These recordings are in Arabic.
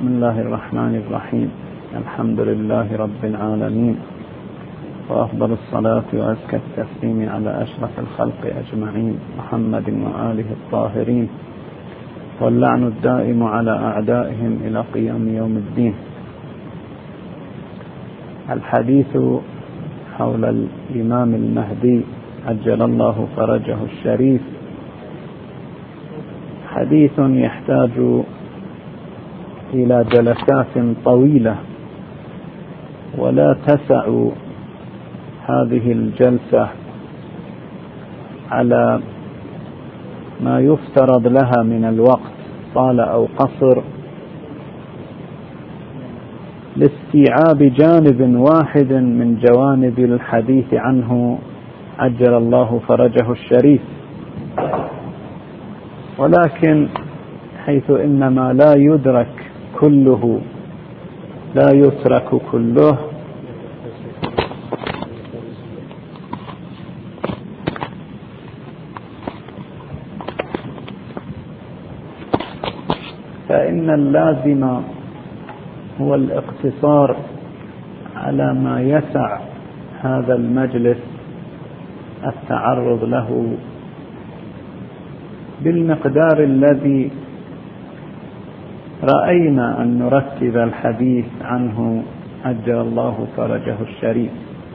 بسم الله الرحمن الرحيم. الحمد لله رب العالمين، وأفضل الصلاة وأزكى التسليم على أشرف الخلق أجمعين، محمد وآله الطاهرين، واللعن الدائم على أعدائهم إلى قيام يوم الدين. الحديث حول الإمام المهدي عجل الله فرجه الشريف حديث يحتاج إلى جلسات طويلة، ولا تسع هذه الجلسة على ما يفترض لها من الوقت طال أو قصر لاستيعاب جانب واحد من جوانب الحديث عنه عجل الله فرجه الشريف، ولكن حيث إنما لا يدرك كله لا يترك كله، فإن اللازم هو الاقتصار على ما يسع هذا المجلس التعرض له بالمقدار الذي رأينا أن نرتب الحديث عنه عجل الله فرجه الشريف.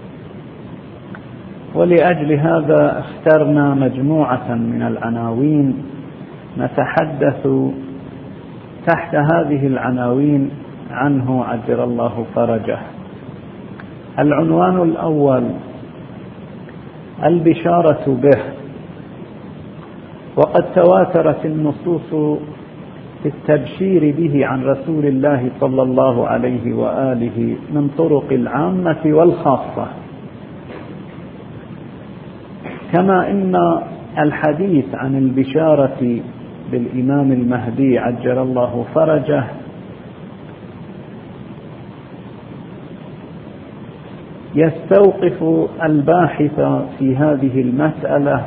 ولأجل هذا اخترنا مجموعة من العناوين نتحدث تحت هذه العناوين عنه عجل الله فرجه. العنوان الأول: البشارة به. وقد تواترت النصوص في التبشير به عن رسول الله صلى الله عليه وآله من طرق العامة والخاصة، كما إن الحديث عن البشارة بالإمام المهدي عجل الله فرجه يستوقف الباحث في هذه المسألة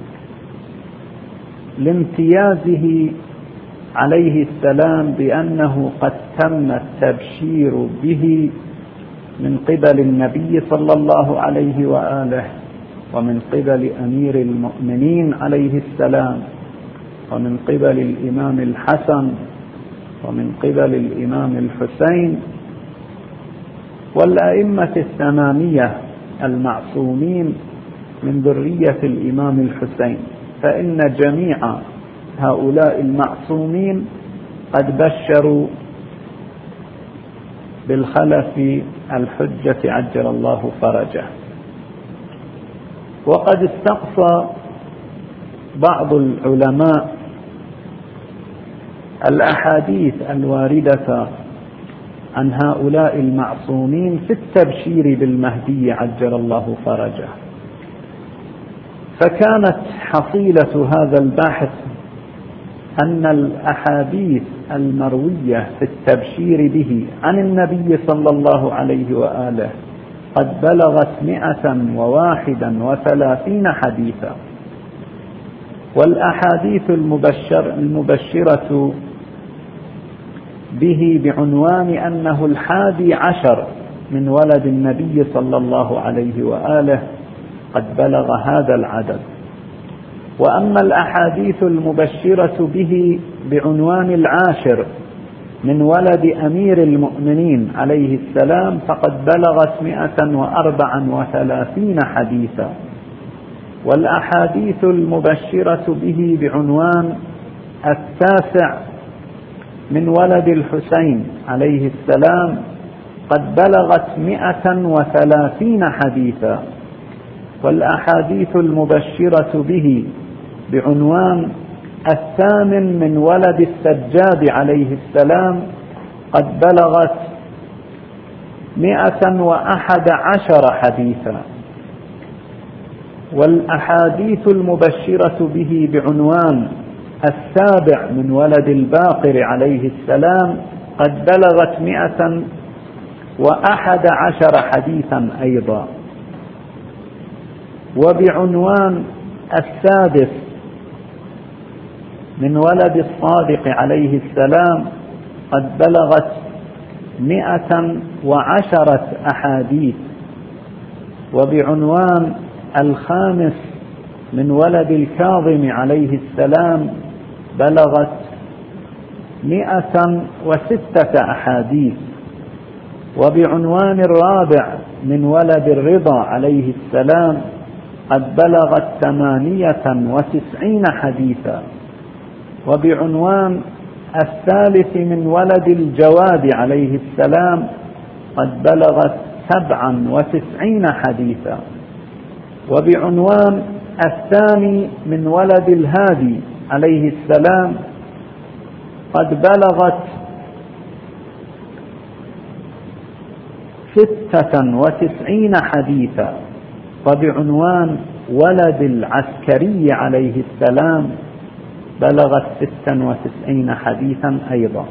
لامتيازه عليه السلام بأنه قد تم التبشير به من قبل النبي صلى الله عليه وآله، ومن قبل أمير المؤمنين عليه السلام، ومن قبل الإمام الحسن، ومن قبل الإمام الحسين، والأئمة الثمانية المعصومين من ذرية الإمام الحسين، فإن جميع هؤلاء المعصومين قد بشروا بالخلف الحجة عجل الله فرجه. وقد استقصى بعض العلماء الأحاديث الواردة عن هؤلاء المعصومين في التبشير بالمهدي عجل الله فرجه، فكانت حصيلة هذا البحث أن الأحاديث المروية في التبشير به عن النبي صلى الله عليه وآله قد بلغت 131 حديثا. والأحاديث المبشرة به بعنوان أنه 11 من ولد النبي صلى الله عليه وآله قد بلغ هذا العدد. وأما الأحاديث المبشرة به بعنوان 10 من ولد أمير المؤمنين عليه السلام فقد بلغت 134 حديثا. والأحاديث المبشرة به بعنوان 9 من ولد الحسين عليه السلام قد بلغت 130 حديثا. والأحاديث المبشرة به بعنوان 8 من ولد السجاد عليه السلام قد بلغت 111 حديثا. والأحاديث المبشرة به بعنوان 7 من ولد الباقر عليه السلام قد بلغت 111 حديثا أيضا. وبعنوان 6 من ولد الصادق عليه السلام قد بلغت 110 أحاديث. وبعنوان الخامس من ولد الكاظم عليه السلام بلغت 106 أحاديث. وبعنوان الرابع من ولد الرضا عليه السلام قد بلغت 98 حديثا. وبعنوان الثالث من ولد الجواد عليه السلام قد بلغت 97 حديثا. وبعنوان الثاني من ولد الهادي عليه السلام قد بلغت 96 حديثا. وبعنوان ولد العسكري عليه السلام بلغت 96 حديثا أيضا.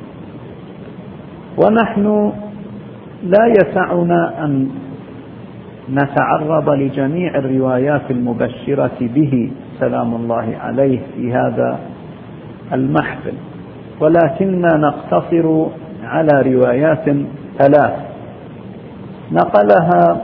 ونحن لا يسعنا أن نتعرض لجميع الروايات المبشرة به سلام الله عليه في هذا المحفل، ولكننا نقتصر على روايات 3 نقلها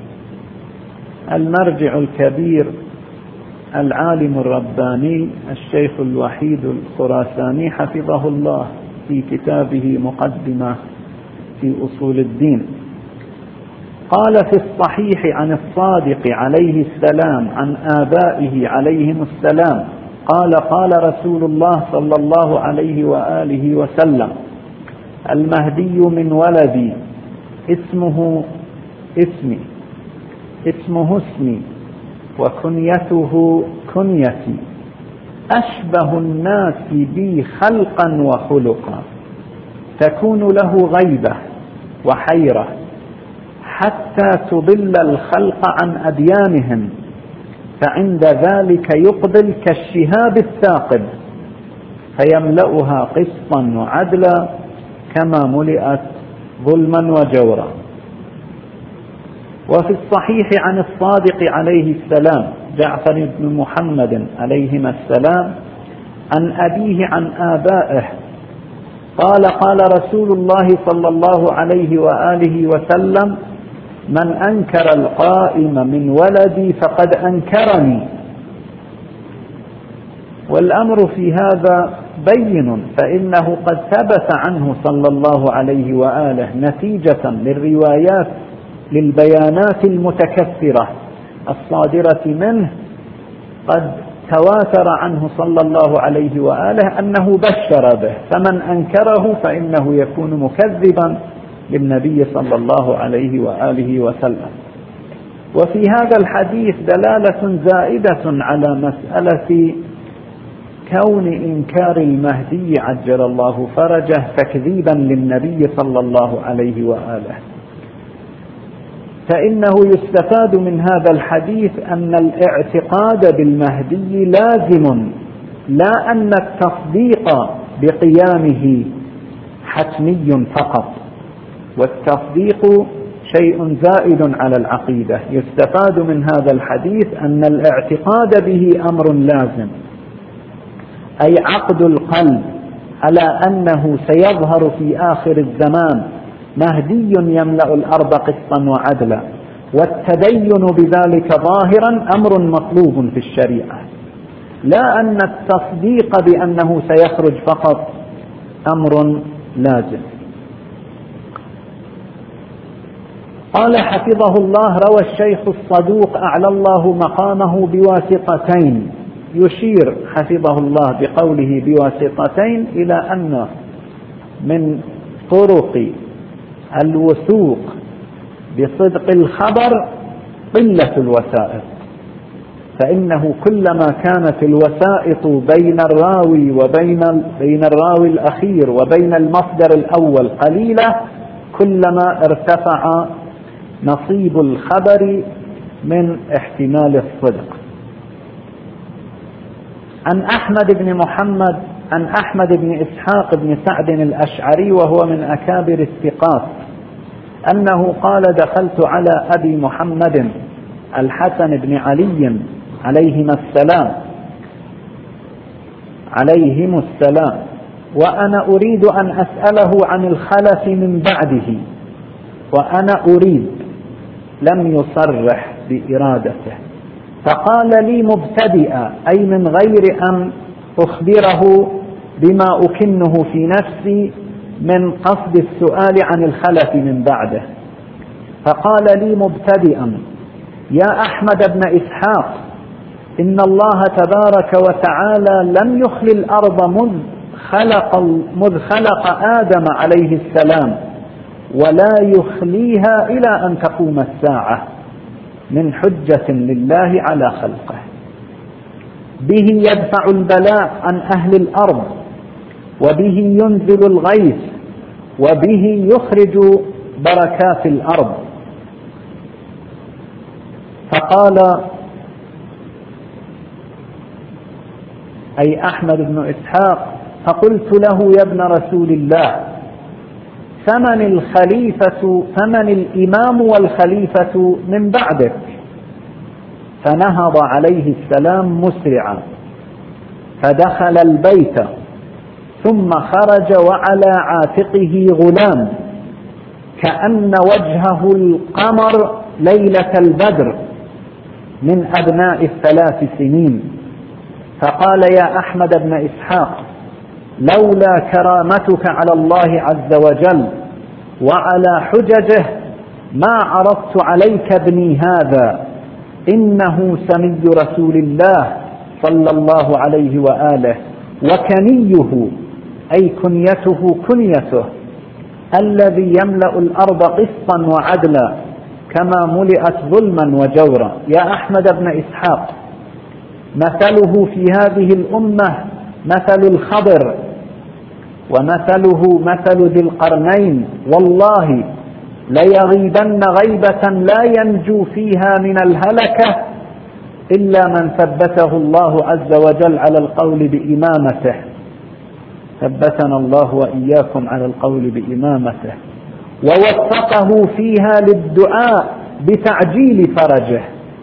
المرجع الكبير العالم الرباني الشيخ الوحيد الخراساني حفظه الله في كتابه مقدمة في أصول الدين. قال في الصحيح عن الصادق عليه السلام عن آبائه عليهم السلام قال قال رسول الله صلى الله عليه وآله وسلم: المهدي من ولدي اسمه اسمي وكنيته كنيتي، أشبه الناس بي خلقا وخلقا، تكون له غيبة وحيرة حتى تضل الخلق عن أديانهم، فعند ذلك يقبل كالشهاب الثاقب فيملأها قسطا وعدلا كما ملئت ظلما وجورا. وفي الصحيح عن الصادق عليه السلام جعفر بن محمد عليهما السلام عن أبيه عن آبائه قال قال رسول الله صلى الله عليه وآله وسلم: من أنكر القائم من ولدي فقد أنكرني. والأمر في هذا بين، فإنه قد ثبت عنه صلى الله عليه وآله نتيجة للبيانات المتكثرة الصادرة منه، قد تواتر عنه صلى الله عليه وآله أنه بشر به، فمن أنكره فإنه يكون مكذبا للنبي صلى الله عليه وآله وسلم. وفي هذا الحديث دلالة زائدة على مسألة كون إنكار المهدي عجل الله فرجه تكذيبا للنبي صلى الله عليه وآله، فإنه يستفاد من هذا الحديث أن الاعتقاد بالمهدي لازم، لا أن التصديق بقيامه حتمي فقط، والتصديق شيء زائد على العقيدة. يستفاد من هذا الحديث أن الاعتقاد به أمر لازم، أي عقد القلب على أنه سيظهر في آخر الزمان مهدي يملأ الأرض قسطا وعدلا، والتدين بذلك ظاهرا أمر مطلوب في الشريعة، لا أن التصديق بأنه سيخرج فقط أمر لازم. قال حفظه الله: روى الشيخ الصدوق أعلى الله مقامه بواسطتين. يشير حفظه الله بقوله بواسطتين إلى أن من طرق الوثوق بصدق الخبر قلة الوسائط، فإنه كلما كانت الوسائط بين الراوي بين الراوي الأخير وبين المصدر الأول قليلة، كلما ارتفع نصيب الخبر من احتمال الصدق. عن أحمد بن إسحاق بن سعد الأشعري وهو من أكابر الثقات أنه قال: دخلت على أبي محمد الحسن بن علي عليهم السلام وأنا أريد أن أسأله عن الخلف من بعده، وأنا أريد، لم يصرح بإرادته. فقال لي مبتدئا، أي من غير أن أخبره بما أكنه في نفسي من قصد السؤال عن الخلف من بعده. فقال لي مبتدئا: يا أحمد بن إسحاق، إن الله تبارك وتعالى لم يخل الأرض مذ خلق آدم عليه السلام، ولا يخليها إلى أن تقوم الساعة من حجة لله على خلقه. به يدفع البلاء عن أهل الأرض، وبه ينزل الغيث، وبه يخرج بركات الأرض. فقال أي أحمد بن إسحاق: فقلت له: يا ابن رسول الله، فمن الإمام والخليفة من بعدك؟ فنهض عليه السلام مسرعا، فدخل البيت، ثم خرج وعلى عاتقه غلام كأن وجهه القمر ليلة البدر من أبناء 3 سنين. فقال: يا أحمد بن إسحاق، لولا كرامتك على الله عز وجل وعلى حججه ما عرضت عليك ابني هذا، إنه سمي رسول الله صلى الله عليه وآله، وكنيه أي كنيته الذي يملأ الأرض قسطا وعدلا كما ملئت ظلما وجورا. يا أحمد بن إسحاق، مثله في هذه الأمة مثل الخضر، ومثله مثل ذي القرنين، والله ليغيبن غيبة لا ينجو فيها من الهلكة إلا من ثبته الله عز وجل على القول بإمامته. ثبتنا الله وإياكم على القول بإمامته، ووفقه فيها للدعاء بتعجيل فرجه.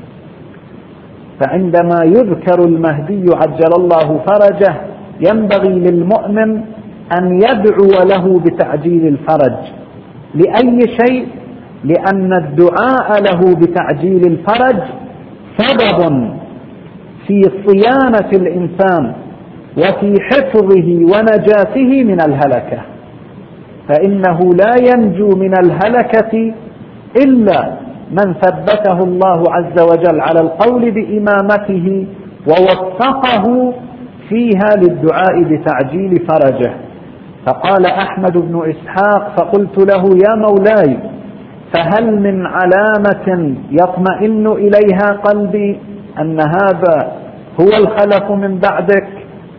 فعندما يذكر المهدي عجل الله فرجه ينبغي للمؤمن أن يدعو له بتعجيل الفرج. لأي شيء؟ لأن الدعاء له بتعجيل الفرج سبب في صيانة الإنسان وفي حفظه ونجاته من الهلكة، فإنه لا ينجو من الهلكة إلا من ثبته الله عز وجل على القول بإمامته ووفقه فيها للدعاء بتعجيل فرجه. فقال أحمد بن إسحاق: فقلت له: يا مولاي، فهل من علامة يطمئن إليها قلبي أن هذا هو الخلف من بعدك؟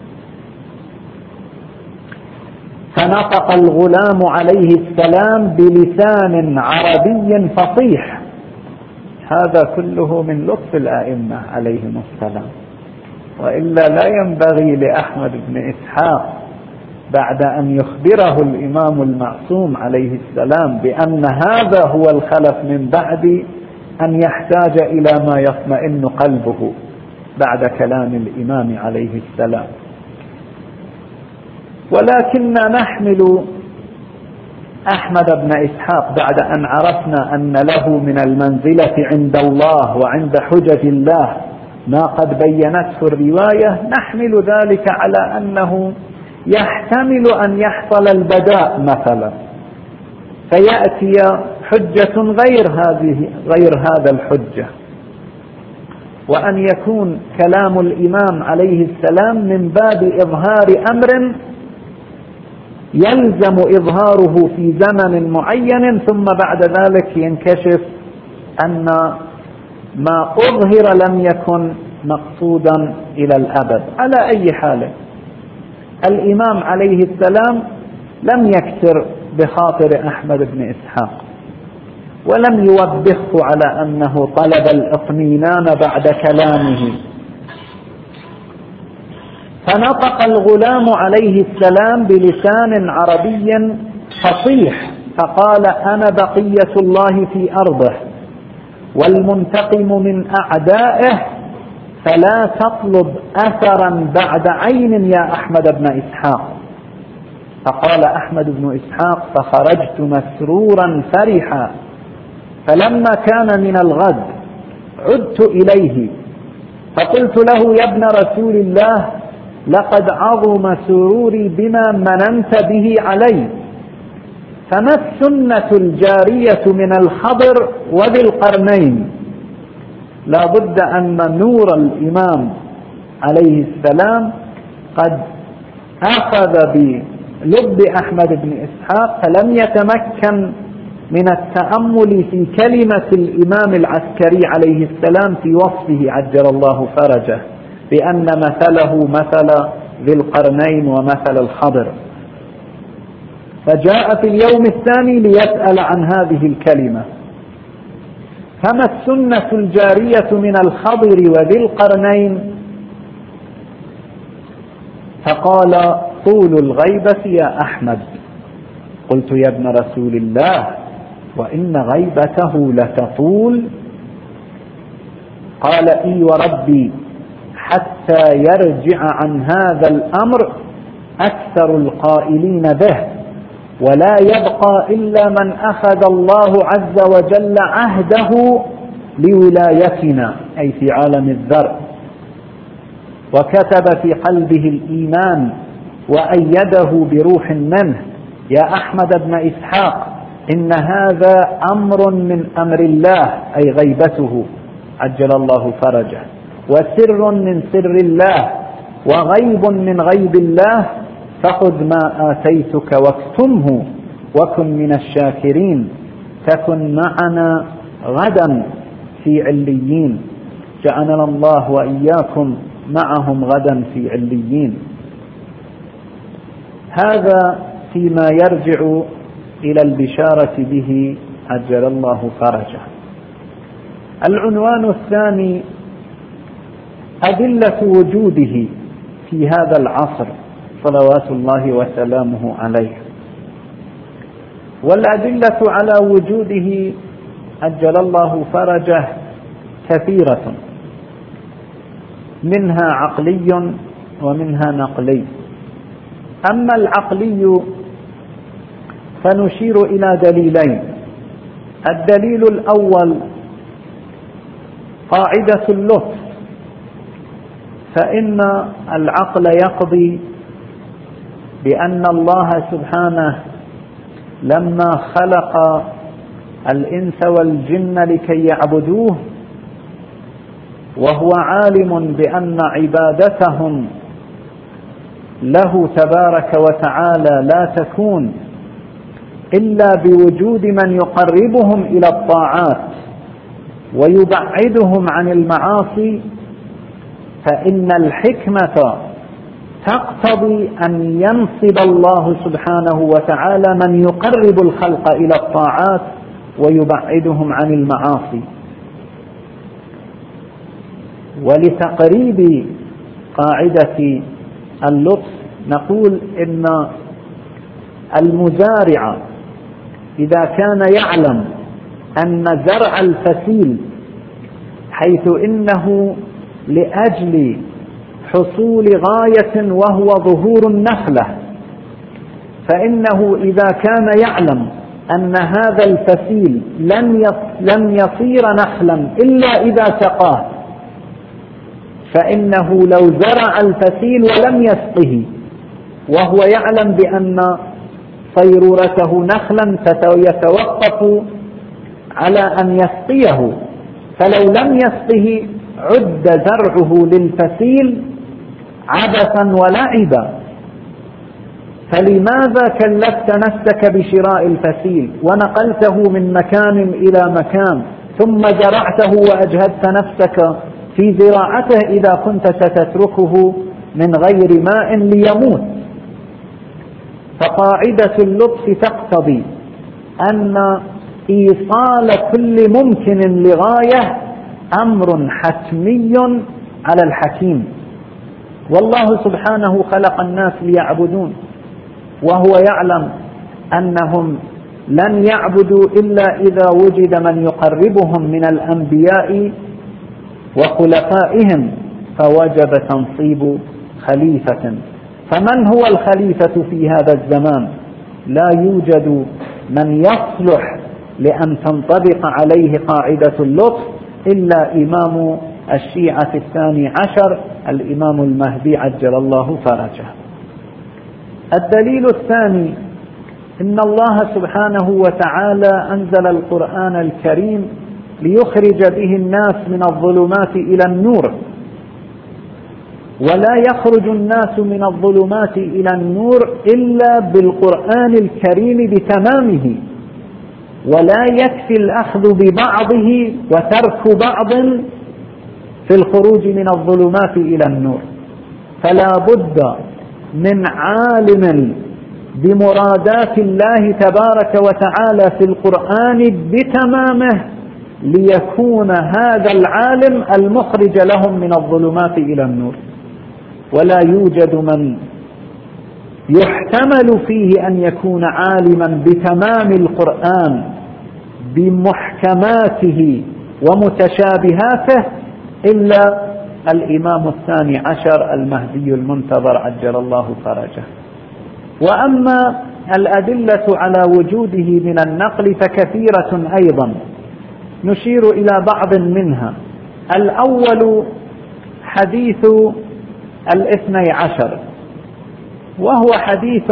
فنطق الغلام عليه السلام بلسان عربي فصيح. هذا كله من لطف الآئمة عليهم السلام، وإلا لا ينبغي لأحمد بن إسحاق بعد أن يخبره الإمام المعصوم عليه السلام بأن هذا هو الخلف من بعد أن يحتاج إلى ما يطمئن قلبه بعد كلام الإمام عليه السلام. ولكننا نحمل أحمد بن إسحاق بعد أن عرفنا أن له من المنزلة عند الله وعند حجج الله ما قد بينته الرواية، نحمل ذلك على أنه يحتمل أن يحصل البداء مثلا، فيأتي حجة غير هذا الحجة، وأن يكون كلام الإمام عليه السلام من باب إظهار أمر يلزم إظهاره في زمن معين، ثم بعد ذلك ينكشف أن ما أظهر لم يكن مقصودا إلى الأبد. على أي حال الإمام عليه السلام لم يكسر بخاطر أحمد بن إسحاق، ولم يوبخه على أنه طلب الإطمئنان بعد كلامه. فنطق الغلام عليه السلام بلسان عربي فصيح فقال: أنا بقية الله في أرضه والمنتقم من أعدائه، فلا تطلب أثرا بعد عين يا أحمد بن إسحاق، فقال أحمد بن إسحاق: فخرجت مسرورا فرحا، فلما كان من الغد عدت إليه فقلت له: يا ابن رسول الله، لقد عظم سروري بما مننت به علي، فما السنة الجارية من الخضر وذي القرنين؟ لا بد أن نور الإمام عليه السلام قد أخذ بلب أحمد بن إسحاق، فلم يتمكن من التأمل في كلمة الإمام العسكري عليه السلام في وصفه عجل الله فرجه بأن مثله مثل ذي القرنين ومثل الخضر، فجاء في اليوم الثاني ليسأل عن هذه الكلمة: فما السنة الجارية من الخضر وذي القرنين؟ فقال: طول الغيبة يا أحمد. قلت: يا ابن رسول الله، وإن غيبته لتطول؟ قال: إي وربي، حتى يرجع عن هذا الأمر أكثر القائلين به، ولا يبقى إلا من أخذ الله عز وجل عهده لولايتنا، أي في عالم الذر، وكتب في قلبه الإيمان وأيده بروح منه. يا أحمد بن إسحاق، إن هذا أمر من أمر الله، أي غيبته عجل الله فرجه، وسر من سر الله، وغيب من غيب الله، فخذ ما آتيتك واكتمه وكن من الشاكرين، تكن معنا غدا في عليين، جعلنا الله وإياكم معهم غدا في عليين. هذا فيما يرجع إلى البشارة به عجل الله فرجه. العنوان الثاني: أدلة وجوده في هذا العصر صلوات الله وسلامه عليه. والأدلة على وجوده عجل الله فرجه كثيرة، منها عقلي ومنها نقلي. أما العقلي فنشير إلى دليلين. الدليل الأول قاعدة اللطف، فإن العقل يقضي بأن الله سبحانه لما خلق الإنس والجن لكي يعبدوه، وهو عالم بأن عبادتهم له تبارك وتعالى لا تكون إلا بوجود من يقربهم إلى الطاعات ويبعدهم عن المعاصي، فإن الحكمة تقتضي أن ينصب الله سبحانه وتعالى من يقرب الخلق إلى الطاعات ويبعدهم عن المعاصي. ولتقريب قاعدة اللطف نقول إن المزارع إذا كان يعلم أن زرع الفسيل، حيث إنه لأجل حصول غاية وهو ظهور النخلة، فإنه إذا كان يعلم أن هذا الفسيل لن يصير نخلا إلا إذا سقاه، فإنه لو زرع الفسيل ولم يسقه وهو يعلم بأن صيرورته نخلا يتوقف على أن يسقيه، فلو لم يسقه عد زرعه للفسيل عبثا ولعبا. فلماذا كلفت نفسك بشراء الفسيل ونقلته من مكان إلى مكان ثم زرعته وأجهدت نفسك في زراعته إذا كنت ستتركه من غير ماء ليموت؟ فقاعدة اللطف تقتضي أن إيصال كل ممكن لغاية أمر حتمي على الحكيم. والله سبحانه خلق الناس ليعبدون، وهو يعلم أنهم لن يعبدوا إلا إذا وجد من يقربهم من الأنبياء وخلفائهم، فوجب تنصيب خليفة فمن هو الخليفة في هذا الزمان؟ لا يوجد من يصلح لأن تنطبق عليه قاعدة اللطف إلا إمام الشيعة الثاني عشر، الإمام المهدي عجل الله فرجه. الدليل الثاني: إن الله سبحانه وتعالى أنزل القرآن الكريم ليخرج به الناس من الظلمات إلى النور، ولا يخرج الناس من الظلمات إلى النور إلا بالقرآن الكريم بتمامه، ولا يكفي الأخذ ببعضه وترك بعض في الخروج من الظلمات إلى النور، فلا بد من عالم بمرادات الله تبارك وتعالى في القرآن بتمامه ليكون هذا العالم المخرج لهم من الظلمات إلى النور. ولا يوجد من يحتمل فيه أن يكون عالما بتمام القرآن بمحكماته ومتشابهاته إلا الإمام الثاني عشر المهدي المنتظر عجل الله فرجه. وأما الأدلة على وجوده من النقل فكثيرة أيضا، نشير إلى بعض منها. الأول حديث 12، وهو حديث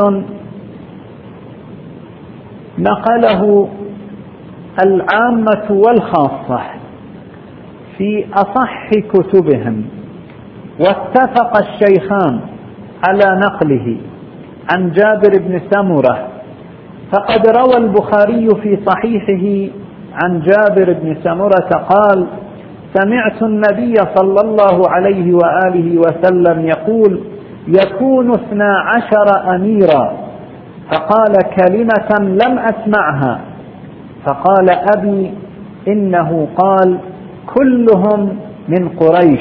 نقله العامة والخاصة في أصح كتبهم، واتفق الشيخان على نقله عن جابر بن سمرة. فقد روى البخاري في صحيحه عن جابر بن سمرة قال: سمعت النبي صلى الله عليه وآله وسلم يقول: يكون 12 أميرا. فقال كلمة لم أسمعها، فقال أبي إنه قال: كلهم من قريش.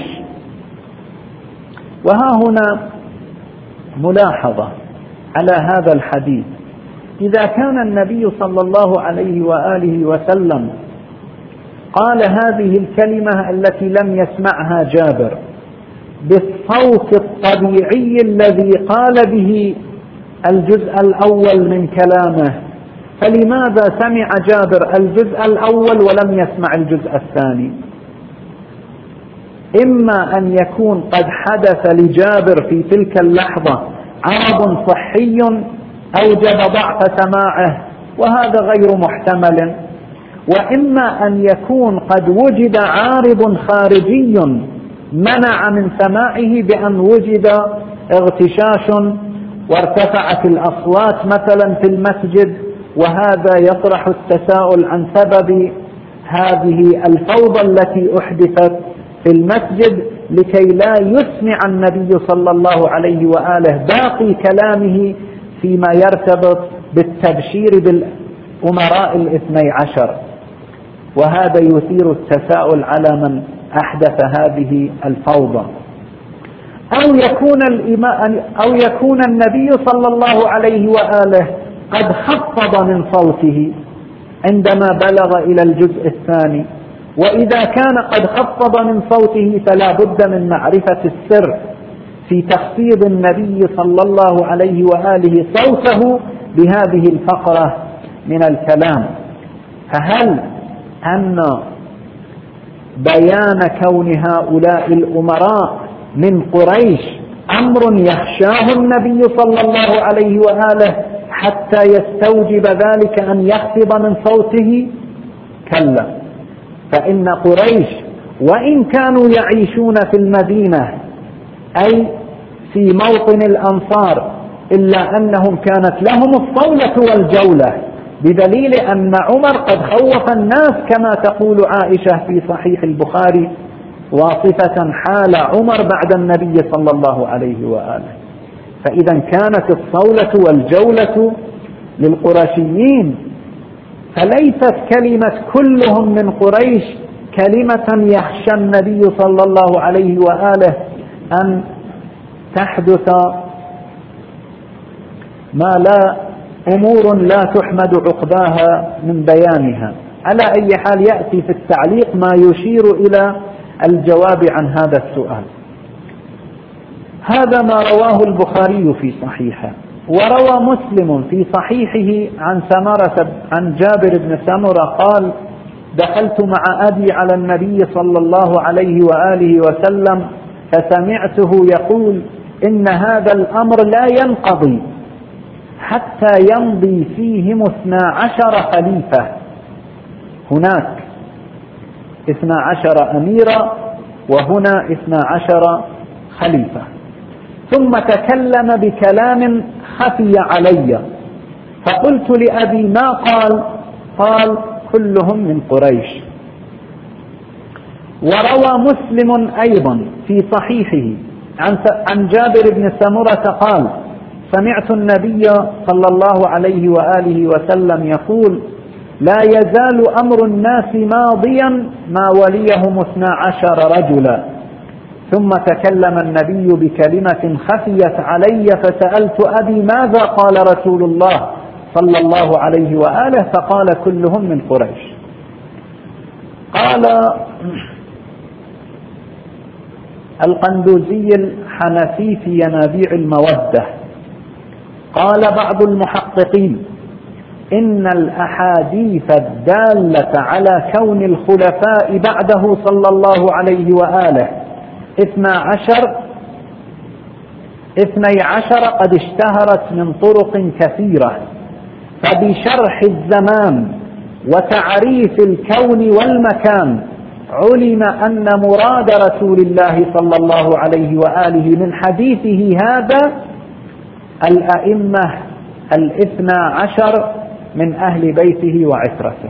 وها هنا ملاحظة على هذا الحديث: إذا كان النبي صلى الله عليه وآله وسلم قال هذه الكلمة التي لم يسمعها جابر بالصوت الطبيعي الذي قال به الجزء الأول من كلامه، فلماذا سمع جابر الجزء الأول ولم يسمع الجزء الثاني؟ إما أن يكون قد حدث لجابر في تلك اللحظة عرض صحي أوجب ضعف سماعه، وهذا غير محتمل، وإما أن يكون قد وجد عارض خارجي منع من سماعه بأن وجد اغتشاش وارتفعت الأصوات مثلا في المسجد، وهذا يطرح التساؤل عن سبب هذه الفوضى التي أحدثت في المسجد لكي لا يسمع النبي صلى الله عليه وآله باقي كلامه فيما يرتبط بالتبشير بالأمراء 12، وهذا يثير التساؤل على من أحدث هذه الفوضى. أو يكون النبي صلى الله عليه وآله قد خفض من صوته عندما بلغ إلى الجزء الثاني، وإذا كان قد خفض من صوته فلا بد من معرفة السر في تخفيض النبي صلى الله عليه وآله صوته بهذه الفقرة من الكلام. فهل أن بيان كون هؤلاء الأمراء من قريش أمر يخشاه النبي صلى الله عليه وآله حتى يستوجب ذلك أن يخفض من صوته؟ كلا، فإن قريش وإن كانوا يعيشون في المدينة أي في موطن الأنصار إلا أنهم كانت لهم الصولة والجولة، بدليل أن عمر قد خوف الناس كما تقول عائشة في صحيح البخاري واصفة حال عمر بعد النبي صلى الله عليه وآله. فإذا كانت الصولة والجولة للقرشيين، فليست كلمة كلهم من قريش كلمة يخشى النبي صلى الله عليه وآله أن تحدث أمور لا تحمد عقباها من بيانها. على أي حال يأتي في التعليق ما يشير إلى الجواب عن هذا السؤال. هذا ما رواه البخاري في صحيحه. وروى مسلم في صحيحه عن جابر بن سمرة قال: دخلت مع أبي على النبي صلى الله عليه وآله وسلم فسمعته يقول: إن هذا الأمر لا ينقضي حتى يمضي فيهم 12 خليفة. هناك 12 أميرا وهنا 12 خليفة. ثم تكلم بكلام خفي علي، فقلت لأبي: ما قال؟ قال: كلهم من قريش. وروى مسلم أيضا في صحيحه عن جابر بن سمرة قال: سمعت النبي صلى الله عليه وآله وسلم يقول: لا يزال أمر الناس ماضيا ما وليهم 12 رجلا. ثم تكلم النبي بكلمة خفيت علي، فسألت أبي: ماذا قال رسول الله صلى الله عليه وآله؟ فقال: كلهم من قريش. قال القندوزي الحنفي في ينابيع المودة: قال بعض المحققين: إن الأحاديث الدالة على كون الخلفاء بعده صلى الله عليه وآله 12 قد اشتهرت من طرق كثيرة، فبشرح الزمان وتعريف الكون والمكان علم أن مراد رسول الله صلى الله عليه وآله من حديثه هذا الأئمة 12 من أهل بيته وعترته.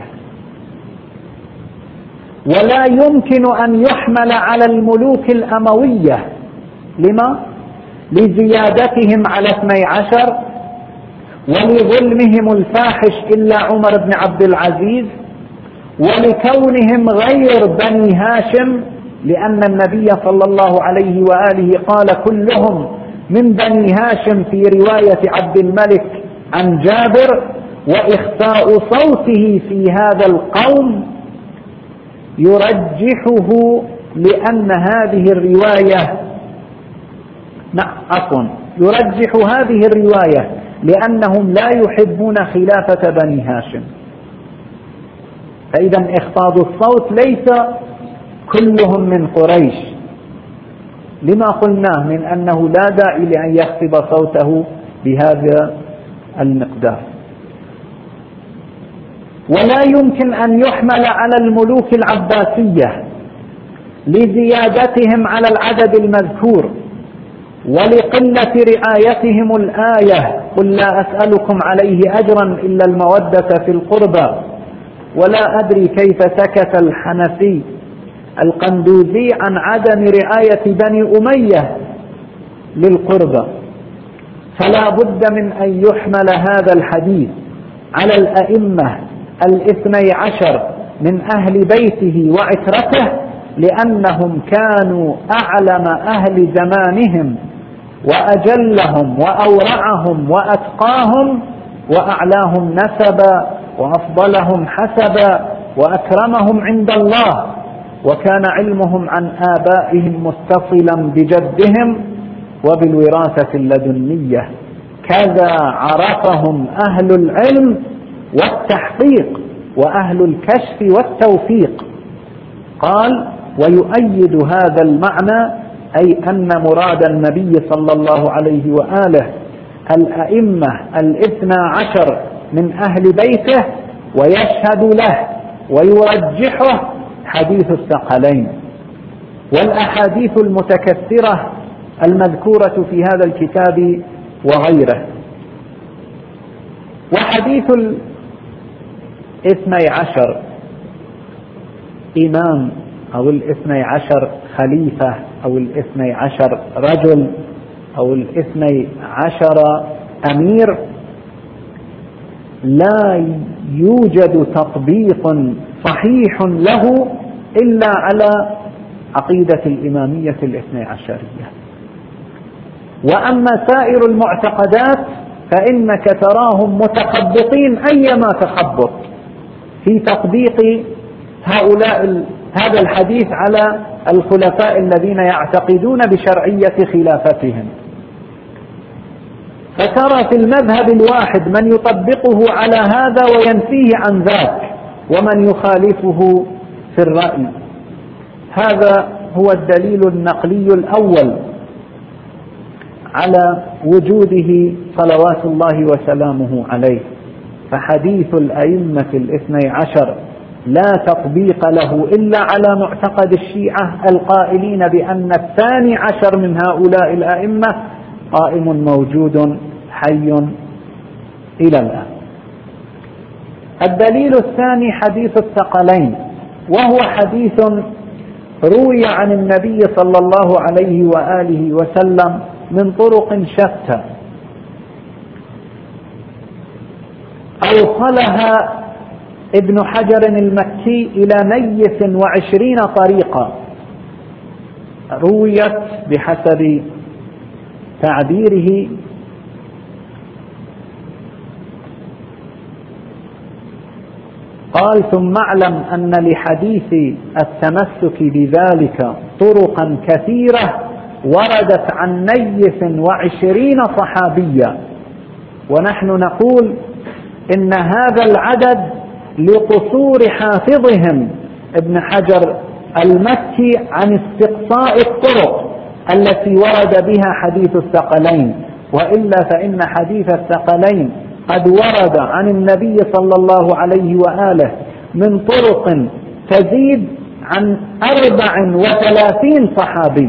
ولا يمكن أن يحمل على الملوك الأموية. لما؟ لزيادتهم على 12 ولظلمهم الفاحش إلا عمر بن عبد العزيز، ولكونهم غير بني هاشم، لأن النبي صلى الله عليه وآله قال: كلهم من بني هاشم في رواية عبد الملك عن جابر. وإخفاء صوته في هذا القوم يرجحه لأن هذه الرواية يرجح هذه الرواية لأنهم لا يحبون خلافة بني هاشم. فإذا إخفاض الصوت ليس كلهم من قريش، لما قلناه من أنه لا داعي لأن يخفض صوته بهذا المقدار. ولا يمكن أن يحمل على الملوك العباسية لزيادتهم على العدد المذكور ولقلة رعايتهم الآية: قل لا أسألكم عليه أجرا إلا المودة في القربى. ولا أدري كيف سكت الحنفي القندوزي عن عدم رعاية بني أمية للقربى. فلا بد من أن يحمل هذا الحديث على الأئمة 12 من أهل بيته وعترته، لأنهم كانوا أعلم أهل زمانهم وأجلهم وأورعهم وأتقاهم وأعلاهم نسبا وأفضلهم حسبا وأكرمهم عند الله، وكان علمهم عن آبائهم متصلا بجدهم وبالوراثة اللدنية. كذا عرفهم أهل العلم والتحقيق وأهل الكشف والتوفيق. قال: ويؤيد هذا المعنى أي أن مراد النبي صلى الله عليه وآله الأئمة 12 من أهل بيته، ويشهد له ويرجحه حديث الثقلين والأحاديث المتكثرة المذكورة في هذا الكتاب وغيره. وحديث 12 إمام أو 12 خليفة أو 12 رجل أو 12 أمير لا يوجد تطبيق صحيح له إلا على عقيدة الإمامية 12. وأما سائر المعتقدات فإنك تراهم متخبطين أيما تخبط في تطبيق هذا الحديث على الخلفاء الذين يعتقدون بشرعية خلافتهم. فترى في المذهب الواحد من يطبقه على هذا وينفيه عن ذاك، ومن يخالفه في الرأي. هذا هو الدليل النقلي الأول على وجوده صلوات الله وسلامه عليه. فحديث الأئمة الاثني عشر لا تطبيق له إلا على معتقد الشيعة القائلين بأن الثاني عشر من هؤلاء الأئمة قائم موجود حي إلى الآن. الدليل الثاني حديث الثقلين، وهو حديث روي عن النبي صلى الله عليه وآله وسلم من طرق شتى، أوصلها ابن حجر المكي إلى 120 طريقة، رويت بحسب تعبيره قال: ثم اعلم أن لحديث التمسك بذلك طرقا كثيرة وردت عن 120 صحابيا. ونحن نقول إن هذا العدد لقصور حافظهم ابن حجر المكي عن استقصاء الطرق التي ورد بها حديث الثقلين، وإلا فإن حديث الثقلين قد ورد عن النبي صلى الله عليه وآله من طرق تزيد عن 34 صحابي.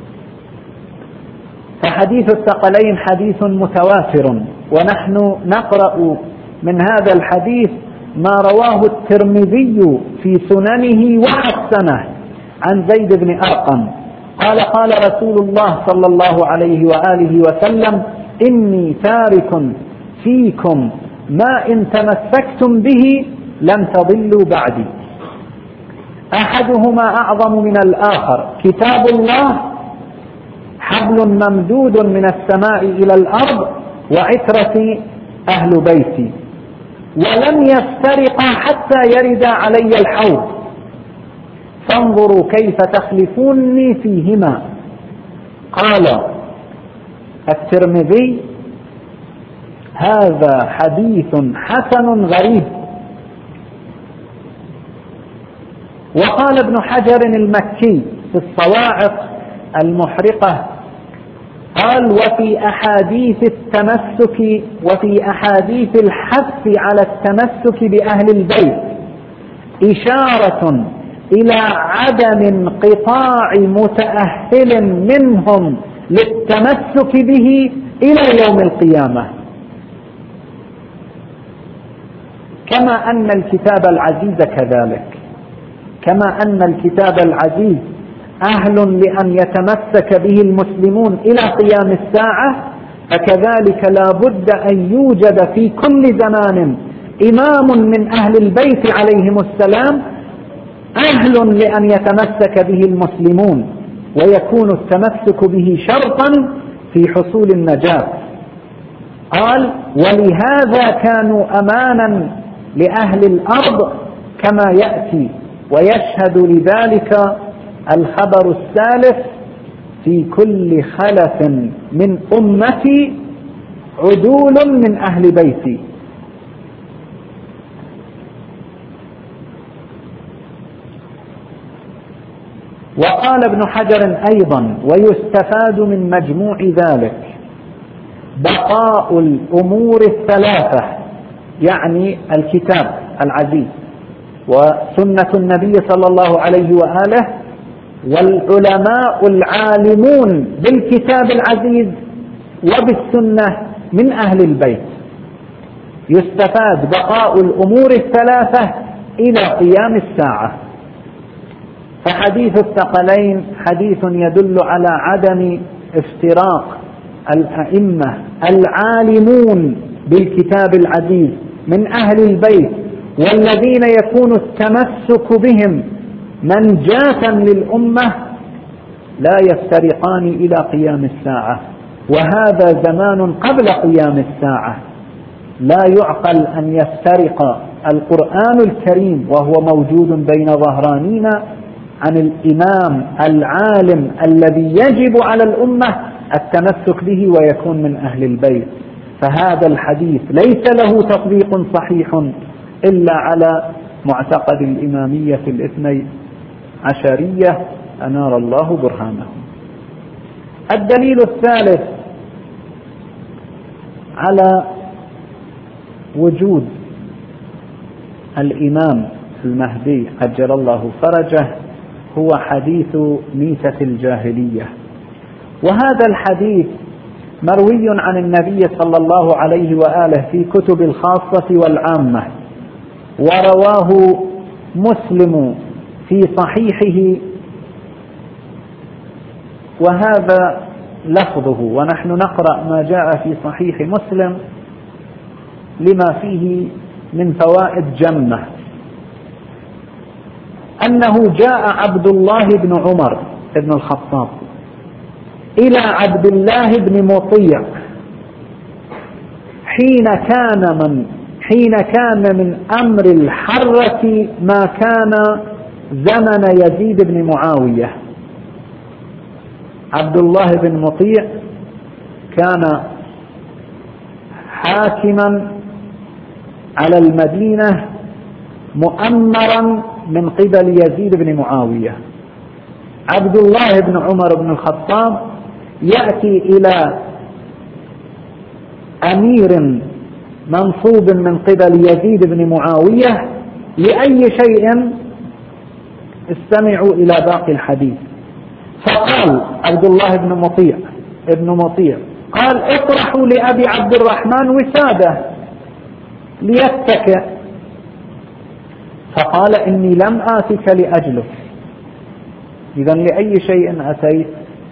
فحديث الثقلين حديث متواتر، ونحن نقرأ من هذا الحديث ما رواه الترمذي في سننه وحسنه عن زيد بن أرقم قال: قال رسول الله صلى الله عليه وآله وسلم: إني تارك فيكم ما إن تمسكتم به لن تضلوا بعدي، أحدهما أعظم من الآخر، كتاب الله حبل ممدود من السماء إلى الأرض وعترتي أهل بيتي، ولن يفترقا حتى يرد علي الحوض، فانظروا كيف تخلفوني فيهما. قال الترمذي: هذا حديث حسن غريب. وقال ابن حجر المكي في الصواعق المحرقة قال: وفي أحاديث التمسك وفي أحاديث الحث على التمسك بأهل البيت إشارة إلى عدم انقطاع متأهل منهم للتمسك به إلى يوم القيامة، كما أن الكتاب العزيز كذلك، كما أن الكتاب العزيز أهل لأن يتمسك به المسلمون إلى قيام الساعة، فكذلك لا بد أن يوجد في كل زمان إمام من أهل البيت عليهم السلام أهل لأن يتمسك به المسلمون، ويكون التمسك به شرطا في حصول النجاة. قال: ولهذا كانوا أمانا لأهل الأرض كما يأتي، ويشهد لذلك الخبر الثالث: في كل خلف من أمتي عدول من أهل بيتي. وقال ابن حجر أيضا: ويستفاد من مجموع ذلك بقاء الأمور الثلاثة، يعني الكتاب العزيز وسنة النبي صلى الله عليه وآله والعلماء العالمون بالكتاب العزيز وبالسنة من أهل البيت. يستفاد بقاء الأمور الثلاثة إلى قيام الساعة. فحديث الثقلين حديث يدل على عدم افتراق الأئمة العالمون بالكتاب العزيز من أهل البيت، والذين يكون التمسك بهم منجاة للأمة، لا يفترقان إلى قيام الساعة. وهذا زمان قبل قيام الساعة، لا يعقل أن يفترق القرآن الكريم وهو موجود بين ظهرانينا عن الإمام العالم الذي يجب على الأمة التمسك به ويكون من أهل البيت. فهذا الحديث ليس له تطبيق صحيح إلا على معتقد الإمامية الاثني عشرية أنار الله برهانهم. الدليل الثالث على وجود الإمام المهدي عجل الله فرجه هو حديث ميتة الجاهلية. وهذا الحديث مروي عن النبي صلى الله عليه وآله في كتب الخاصة والعامة، ورواه مسلم في صحيحه، وهذا لفظه، ونحن نقرأ ما جاء في صحيح مسلم لما فيه من فوائد جمة. أنه جاء عبد الله بن عمر بن الخطاب إلى عبد الله بن مطيع حين كان من أمر الحرة ما كان زمن يزيد بن معاوية. عبد الله بن مطيع كان حاكما على المدينة مؤمرا من قبل يزيد بن معاوية. عبد الله بن عمر بن الخطاب يأتي إلى أمير منصوب من قبل يزيد بن معاوية لأي شيء. استمعوا إلى باقي الحديث. فقال عبد الله بن مطيع قال: اطرحوا لأبي عبد الرحمن وسادة ليتكئ. فقال: إني لم آتك لأجلك. إذن لأي شيء أتيت؟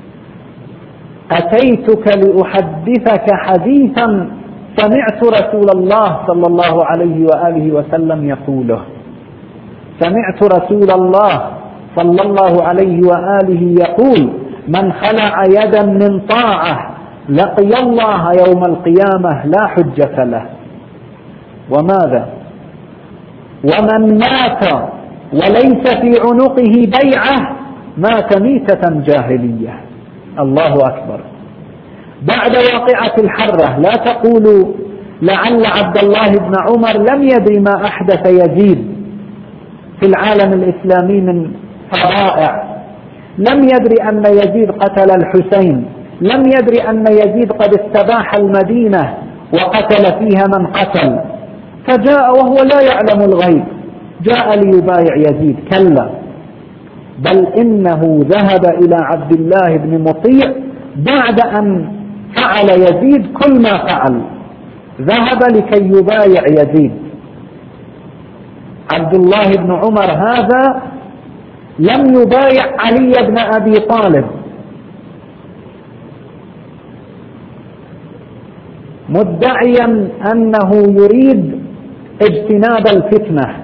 أتيتك لأحدثك حديثا سمعت رسول الله صلى الله عليه وآله وسلم يقوله. سمعت رسول الله صلى الله عليه وآله يقول: من خلع يدا من طاعة لقي الله يوم القيامة لا حجة له. وماذا؟ ومن مات وليس في عنقه بيعة مات ميتة جاهلية. الله أكبر. بعد واقعة الحرة لا تقولوا لعل عبد الله بن عمر لم يدري ما أحدث يزيد في العالم الإسلامي من فظائع. لم يدري أن يزيد قتل الحسين، لم يدري أن يزيد قد استباح المدينة وقتل فيها من قتل، فجاء وهو لا يعلم الغيب، جاء ليبايع يزيد. كلا، بل إنه ذهب إلى عبد الله بن مطيع بعد أن فعل يزيد كل ما فعل، ذهب لكي يبايع يزيد. عبد الله بن عمر هذا لم يبايع علي بن أبي طالب، مدعيا أنه يريد اجتناب الفتنة.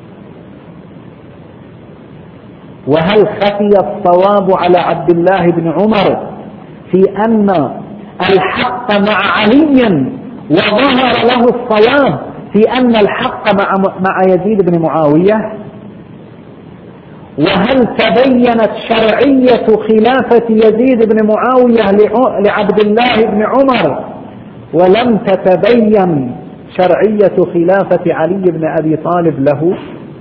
وهل خفي الصواب على عبد الله بن عمر في أن الحق مع علي وظهر له الصواب في أن الحق مع يزيد بن معاوية؟ وهل تبينت شرعية خلافة يزيد بن معاوية لعبد الله بن عمر ولم تتبين شرعية خلافة علي بن أبي طالب له؟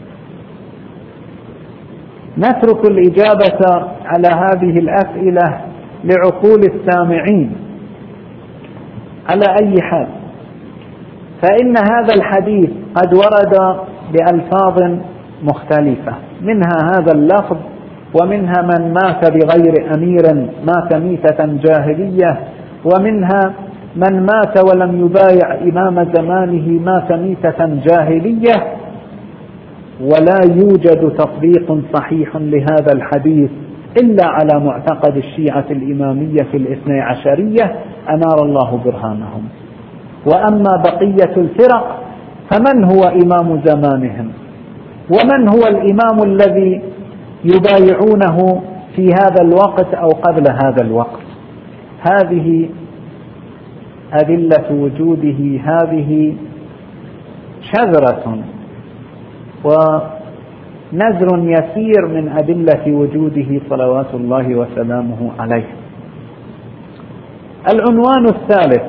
نترك الإجابة على هذه الأسئلة لعقول السامعين. على أي حال، فإن هذا الحديث قد ورد بألفاظ مختلفة، منها هذا اللفظ، ومنها من مات بغير أمير مات ميتة جاهلية، ومنها من مات ولم يبايع إمام زمانه مات ميتة جاهلية. ولا يوجد تطبيق صحيح لهذا الحديث إلا على معتقد الشيعة الإمامية في الاثني عشرية أنار الله برهانهم. وأما بقية الفرق فمن هو إمام زمانهم، ومن هو الإمام الذي يبايعونه في هذا الوقت أو قبل هذا الوقت؟ هذه أدلة وجوده، هذه شذرة نذر يسير من أدلة وجوده صلوات الله وسلامه عليه. العنوان الثالث: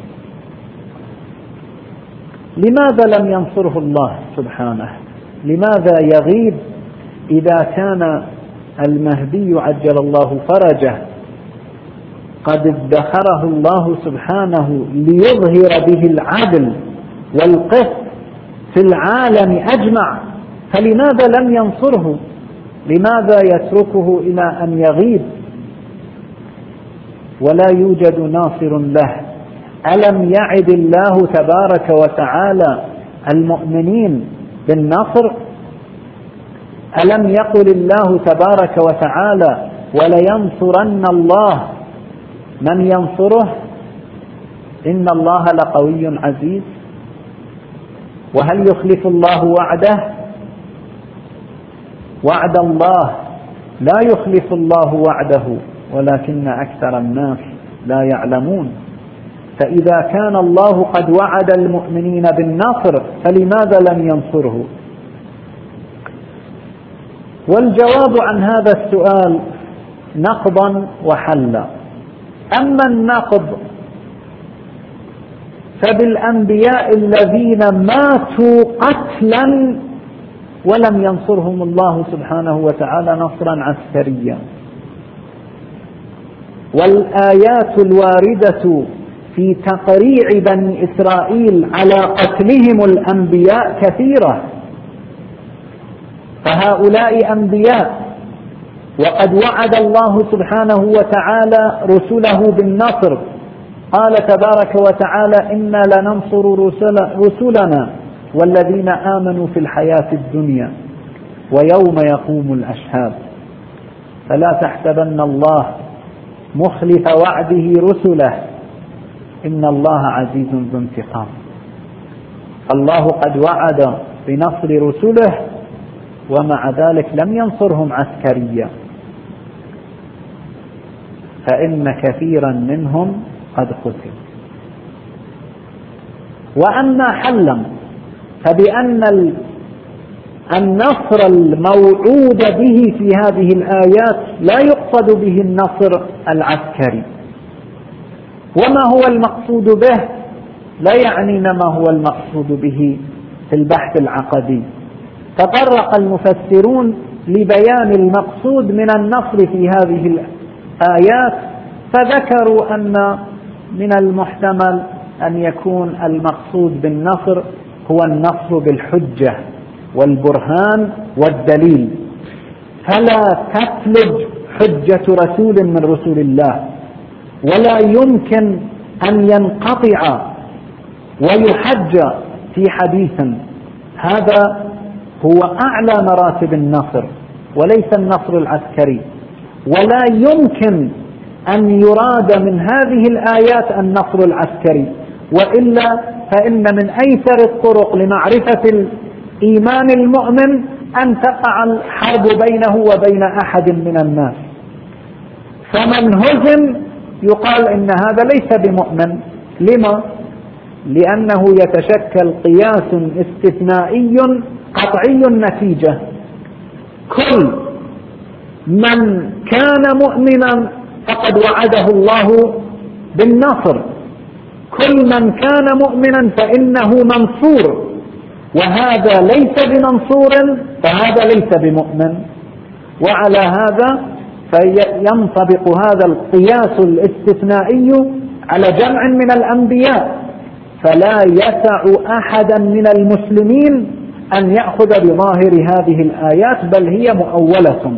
لماذا لم ينصره الله سبحانه؟ لماذا يغيب إذا كان المهدي عجل الله فرجه قد ادخره الله سبحانه ليظهر به العدل والقسط في العالم أجمع، فلماذا لم ينصره؟ لماذا يتركه إلى أن يغيب ولا يوجد ناصر له؟ ألم يعد الله تبارك وتعالى المؤمنين بالنصر؟ ألم يقل الله تبارك وتعالى ولينصرن الله من ينصره إن الله لقوي عزيز؟ وهل يخلف الله وعده؟ وعد الله لا يخلف الله وعده ولكن أكثر الناس لا يعلمون. فإذا كان الله قد وعد المؤمنين بالنصر فلماذا لم ينصره؟ والجواب عن هذا السؤال نقضا وحلا. أما النقض فبالأنبياء الذين ماتوا قتلا ولم ينصرهم الله سبحانه وتعالى نصرا عسكريا، والآيات الواردة في تقريع بني إسرائيل على قتلهم الأنبياء كثيرة، فهؤلاء أنبياء وقد وعد الله سبحانه وتعالى رسله بالنصر. قال تبارك وتعالى إنا لننصر رسلنا والذين آمنوا في الحياة الدنيا ويوم يقوم الأشهاد. فلا تحسبن الله مخلف وعده رسله إن الله عزيز ذو انتقام. الله قد وعد بنصر رسله ومع ذلك لم ينصرهم عسكريا، فإن كثيرا منهم قد قتل. وأما حلا فبأن النصر الموعود به في هذه الآيات لا يقصد به النصر العسكري، وما هو المقصود به لا يعنينا ما هو المقصود به في البحث العقدي. تطرق المفسرون لبيان المقصود من النصر في هذه الآيات، فذكروا أن من المحتمل أن يكون المقصود بالنصر هو النصر بالحجة والبرهان والدليل، فلا تثلج حجة رسول من رسل الله، ولا يمكن أن ينقطع ويحج في حديث. هذا هو أعلى مراتب النصر وليس النصر العسكري، ولا يمكن أن يراد من هذه الآيات النصر العسكري، وإلا فإن من أيسر الطرق لمعرفة الإيمان المؤمن أن تقع الحرب بينه وبين أحد من الناس، فمن هزم يقال إن هذا ليس بمؤمن. لما؟ لأنه يتشكل قياس استثنائي قطعي النتيجة. كل من كان مؤمنا فقد وعده الله بالنصر، كل من كان مؤمنا فإنه منصور، وهذا ليس بمنصور فهذا ليس بمؤمن. وعلى هذا فينطبق هذا القياس الاستثنائي على جمع من الأنبياء، فلا يسع أحدا من المسلمين أن يأخذ بظاهر هذه الآيات، بل هي مؤولة،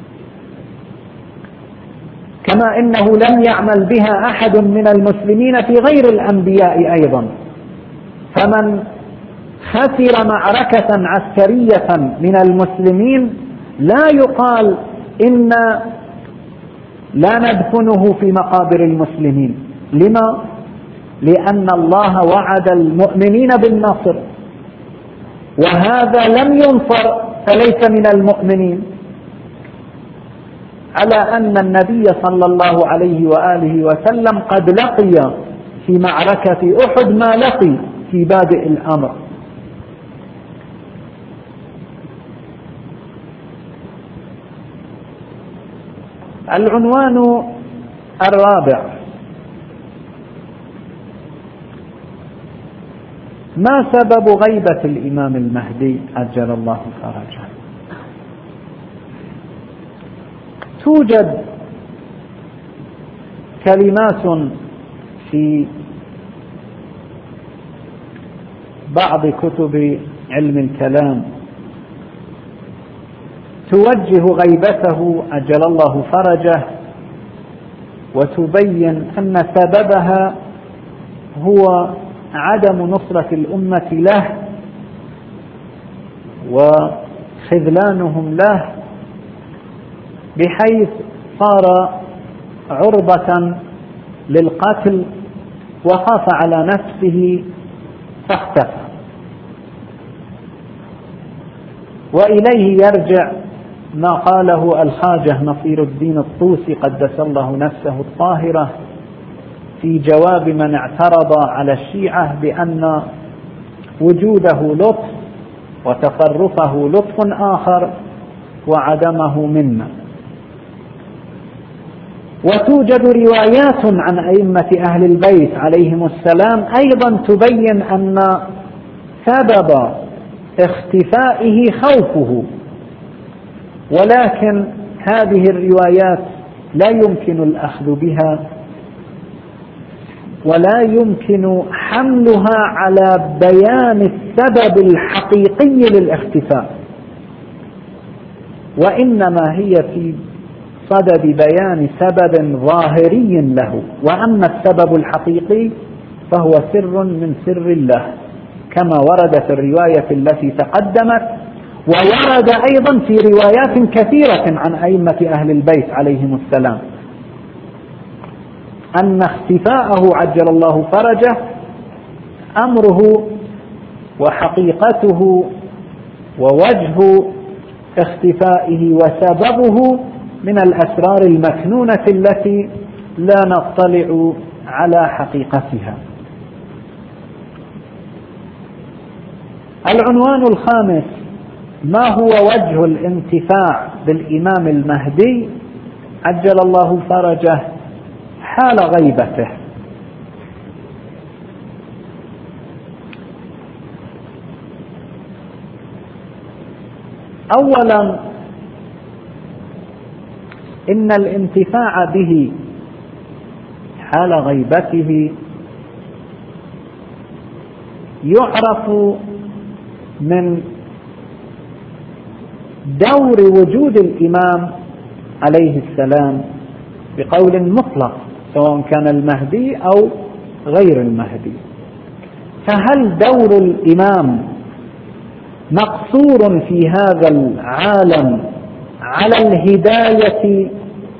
كما إنه لم يعمل بها أحد من المسلمين في غير الأنبياء أيضا. فمن خسر معركة عسكرية من المسلمين لا يقال إن لا ندفنه في مقابر المسلمين. لما؟ لأن الله وعد المؤمنين بالنصر، وهذا لم ينصر فليس من المؤمنين، على أن النبي صلى الله عليه وآله وسلم قد لقي في معركة أحد ما لقي في بادئ الأمر. العنوان الرابع: ما سبب غيبة الإمام المهدي عجل الله فرجه؟ توجد كلمات في بعض كتب علم الكلام توجه غيبته عجل الله فرجه، وتبين أن سببها هو عدم نصرة الأمة له وخذلانهم له، بحيث صار عرضة للقتل وخاف على نفسه فاختفى. وإليه يرجع ما قاله الخواجة نصير الدين الطوسي قدس الله نفسه الطاهرة في جواب من اعترض على الشيعة بأن وجوده لطف وتصرفه لطف آخر وعدمه منا. وتوجد روايات عن أئمة أهل البيت عليهم السلام أيضا تبين أن سبب اختفائه خوفه، ولكن هذه الروايات لا يمكن الأخذ بها ولا يمكن حملها على بيان السبب الحقيقي للاختفاء، وإنما هي في صدد بيان سبب ظاهري له، وأما السبب الحقيقي فهو سر من سر الله كما ورد في الرواية التي تقدمت، وورد أيضا في روايات كثيرة عن أئمة أهل البيت عليهم السلام أن اختفاءه عجل الله فرجه أمره وحقيقته ووجه اختفائه وسببه من الأسرار المكنونة التي لا نطلع على حقيقتها. العنوان الخامس: ما هو وجه الانتفاع بالإمام المهدي عجل الله فرجه حال غيبته؟ أولا، إن الانتفاع به حال غيبته يعرف من دور وجود الإمام عليه السلام بقول مطلق، سواء كان المهدي أو غير المهدي. فهل دور الإمام مقصور في هذا العالم على الهداية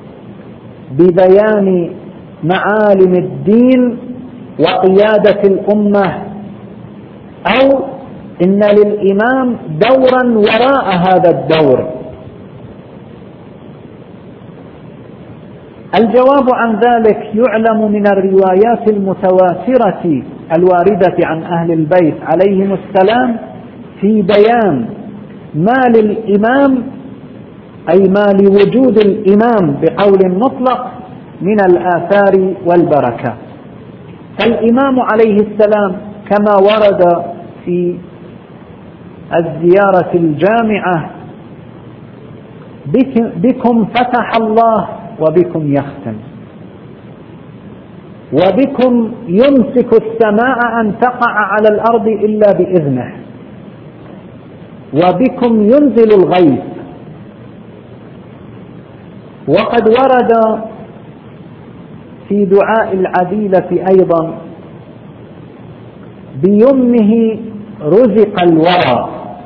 ببيان معالم الدين وقيادة الأمة، أو إن للإمام دورا وراء هذا الدور؟ الجواب عن ذلك يعلم من الروايات المتواترة الواردة عن أهل البيت عليهم السلام في بيان ما للإمام، أي ما لوجود الإمام بقول مطلق من الآثار والبركات. فالإمام عليه السلام كما ورد في الزيارة الجامعة: بكم فتح الله وبكم يختم، وبكم يمسك السماء أن تقع على الأرض إلا بإذنه، وبكم ينزل الغيث. وقد ورد في دعاء العديلة أيضا: بيمنه رزق الورى.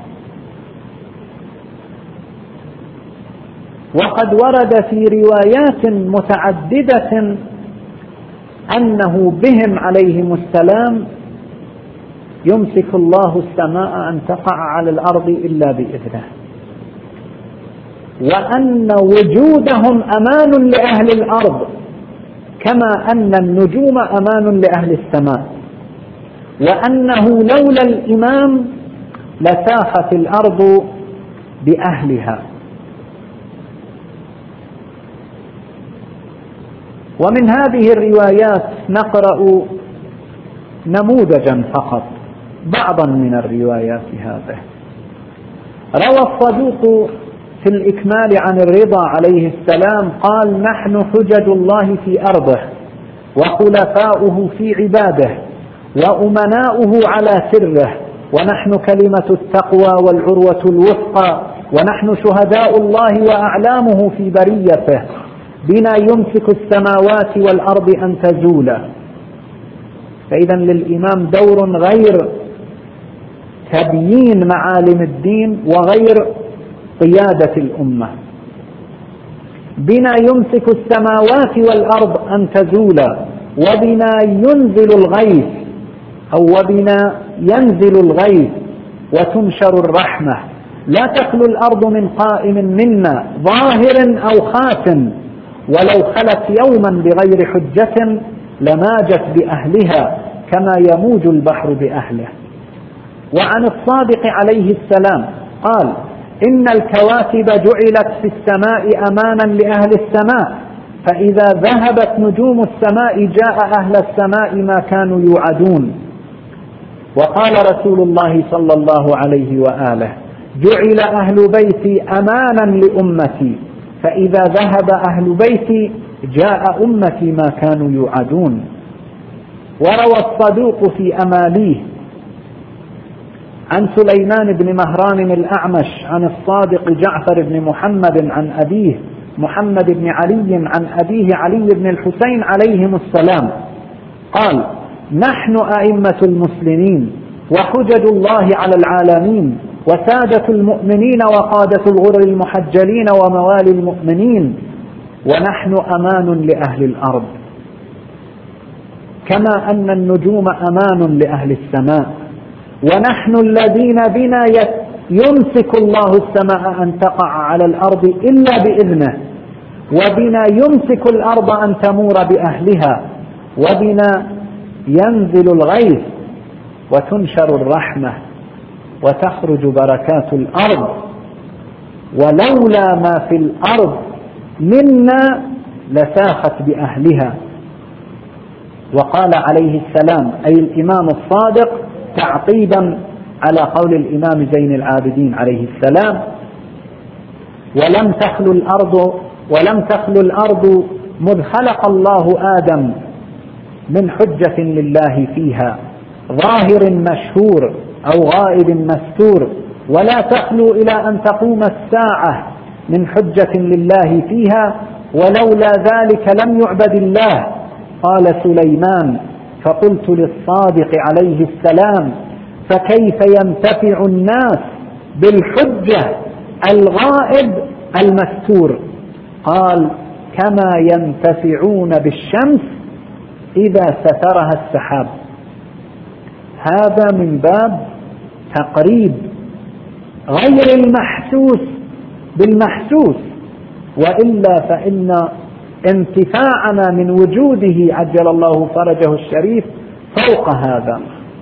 وقد ورد في روايات متعددة أنه بهم عليهم السلام يمسك الله السماء أن تقع على الأرض إلا بإذنه، وأن وجودهم أمان لأهل الأرض كما أن النجوم أمان لأهل السماء، وأنه لولا الإمام لساخت الأرض بأهلها. ومن هذه الروايات نقرأ نموذجا فقط، بعضا من الروايات هذه. روى الصدوق في الإكمال عن الرضا عليه السلام قال: نحن حجج الله في أرضه وخلفاؤه في عباده وأمناؤه على سره، ونحن كلمة التقوى والعروة الوثقى، ونحن شهداء الله وأعلامه في بريته، بنا يمسك السماوات والأرض أن تزولا. فإذا للإمام دور غير تبيين معالم الدين وغير قيادة الأمة. بنا يمسك السماوات والأرض أن تزولا، وبنا ينزل الغيث أو وبنا ينزل الغيث وتنشر الرحمة، لا تخلو الأرض من قائم منا ظاهر أو خاتم، ولو خلت يوما بغير حجة لماجت بأهلها كما يموج البحر بأهله. وعن الصادق عليه السلام قال: إن الكواكب جعلت في السماء أمانا لأهل السماء، فإذا ذهبت نجوم السماء جاء أهل السماء ما كانوا يوعدون. وقال رسول الله صلى الله عليه وآله: جعل أهل بيتي أمانا لأمتي، فإذا ذهب أهل بيتي جاء أمتي ما كانوا يوعدون. وروى الصدوق في أماليه عن سليمان بن مهران الأعمش عن الصادق جعفر بن محمد عن أبيه محمد بن علي عن أبيه علي بن الحسين عليهم السلام قال: نحن أئمة المسلمين وحجج الله على العالمين وسادة المؤمنين وقادة الغر المحجلين وموالي المؤمنين، ونحن أمان لأهل الأرض، كما أن النجوم أمان لأهل السماء، ونحن الذين بنا يمسك الله السماء أن تقع على الأرض إلا بإذنه، وبنا يمسك الأرض أن تمور بأهلها، وبنا ينزل الغيث وتنشر الرحمة وتخرج بركات الأرض، ولولا ما في الأرض منا لساخت بأهلها. وقال عليه السلام أي الإمام الصادق تعقيبا على قول الإمام زين العابدين عليه السلام: ولم تخلو الأرض مذ خلق الله آدم من حجة لله فيها، ظاهر مشهور أو غائب مستور، ولا تخلو إلى أن تقوم الساعة من حجة لله فيها، ولولا ذلك لم يعبد الله. قال سليمان: فقلت للصادق عليه السلام: فكيف ينتفع الناس بالحجة الغائب المستور؟ قال: كما ينتفعون بالشمس إذا سترها السحاب. هذا من باب تقريب غير المحسوس بالمحسوس، وإلا فإن انتفاعنا من وجوده عجل الله فرجه الشريف فوق هذا.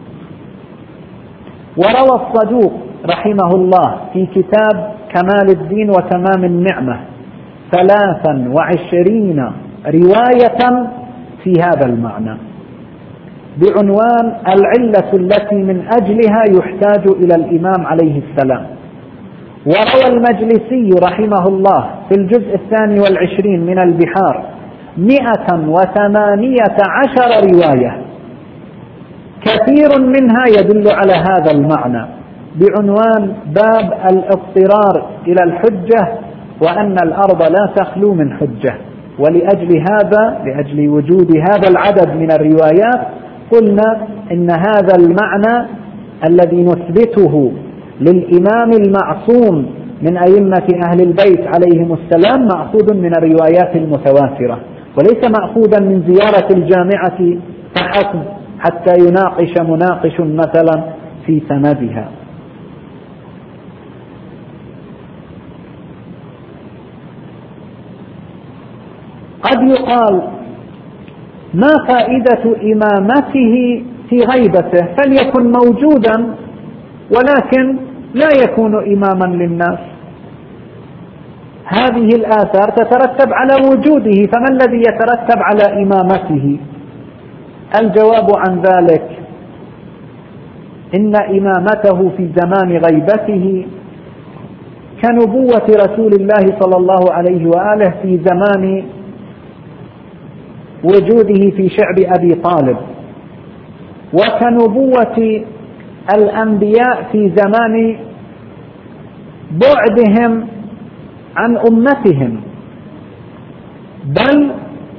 وروى الصدوق رحمه الله في كتاب كمال الدين وتمام النعمة 23 رواية في هذا المعنى بعنوان العلة التي من أجلها يحتاج إلى الإمام عليه السلام. وروى المجلسي رحمه الله في الجزء 22 من البحار 118 رواية، كثير منها يدل على هذا المعنى بعنوان باب الاضطرار إلى الحجة، وأن الأرض لا تخلو من حجة. لأجل وجود هذا العدد من الروايات قلنا إن هذا المعنى الذي نثبته للإمام المعصوم من أئمة أهل البيت عليهم السلام مأخوذ من الروايات المتواترة، وليس مأخوذا من زيارة الجامعة فحسب حتى يناقش مناقش مثلا في سندها. قد يقال: ما فائدة إمامته في غيبته؟ فليكن موجودا ولكن لا يكون إماما للناس. هذه الآثار تترتب على وجوده، فما الذي يترتب على إمامته؟ الجواب عن ذلك إن إمامته في زمان غيبته كنبوة رسول الله صلى الله عليه وآله في زمان وجوده في شعب أبي طالب، وكنبوة الأنبياء في زمان بعدهم عن أمتهم، بل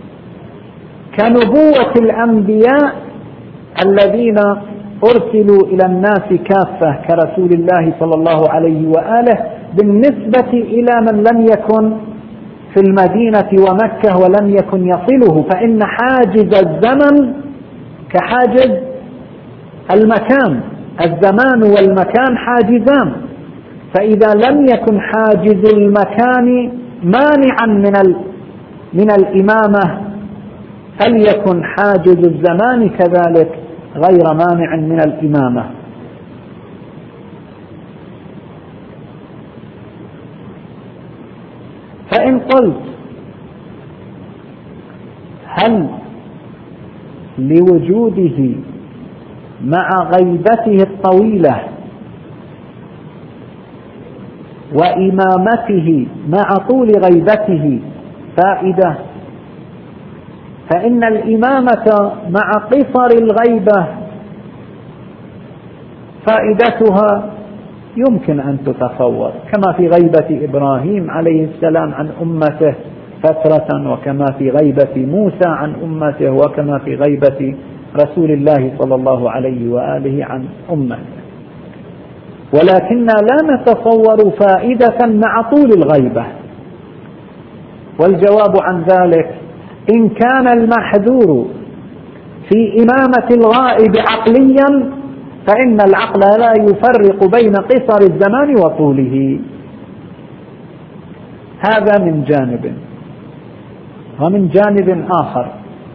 كنبوة الأنبياء الذين أرسلوا إلى الناس كافة كرسول الله صلى الله عليه وآله بالنسبة إلى من لم يكن في المدينة ومكة ولم يكن يصله، فإن حاجز الزمن كحاجز المكان، الزمان والمكان حاجزان، فإذا لم يكن حاجز المكان مانعا من الإمامة فليكن حاجز الزمان كذلك غير مانع من الإمامة. فإن قلت هل لوجوده مع غيبته الطويلة وإمامته مع طول غيبته فائدة؟ فإن الإمامة مع قصر الغيبة فائدتها يمكن أن تتصور، كما في غيبة إبراهيم عليه السلام عن أمته فترة، وكما في غيبة موسى عن أمته، وكما في غيبة رسول الله صلى الله عليه وآله عن أمته، ولكننا لا نتصور فائدة مع طول الغيبة. والجواب عن ذلك إن كان المحذور في إمامة الغائب عقليا فإن العقل لا يفرق بين قصر الزمان وطوله. هذا من جانب. ومن جانب آخر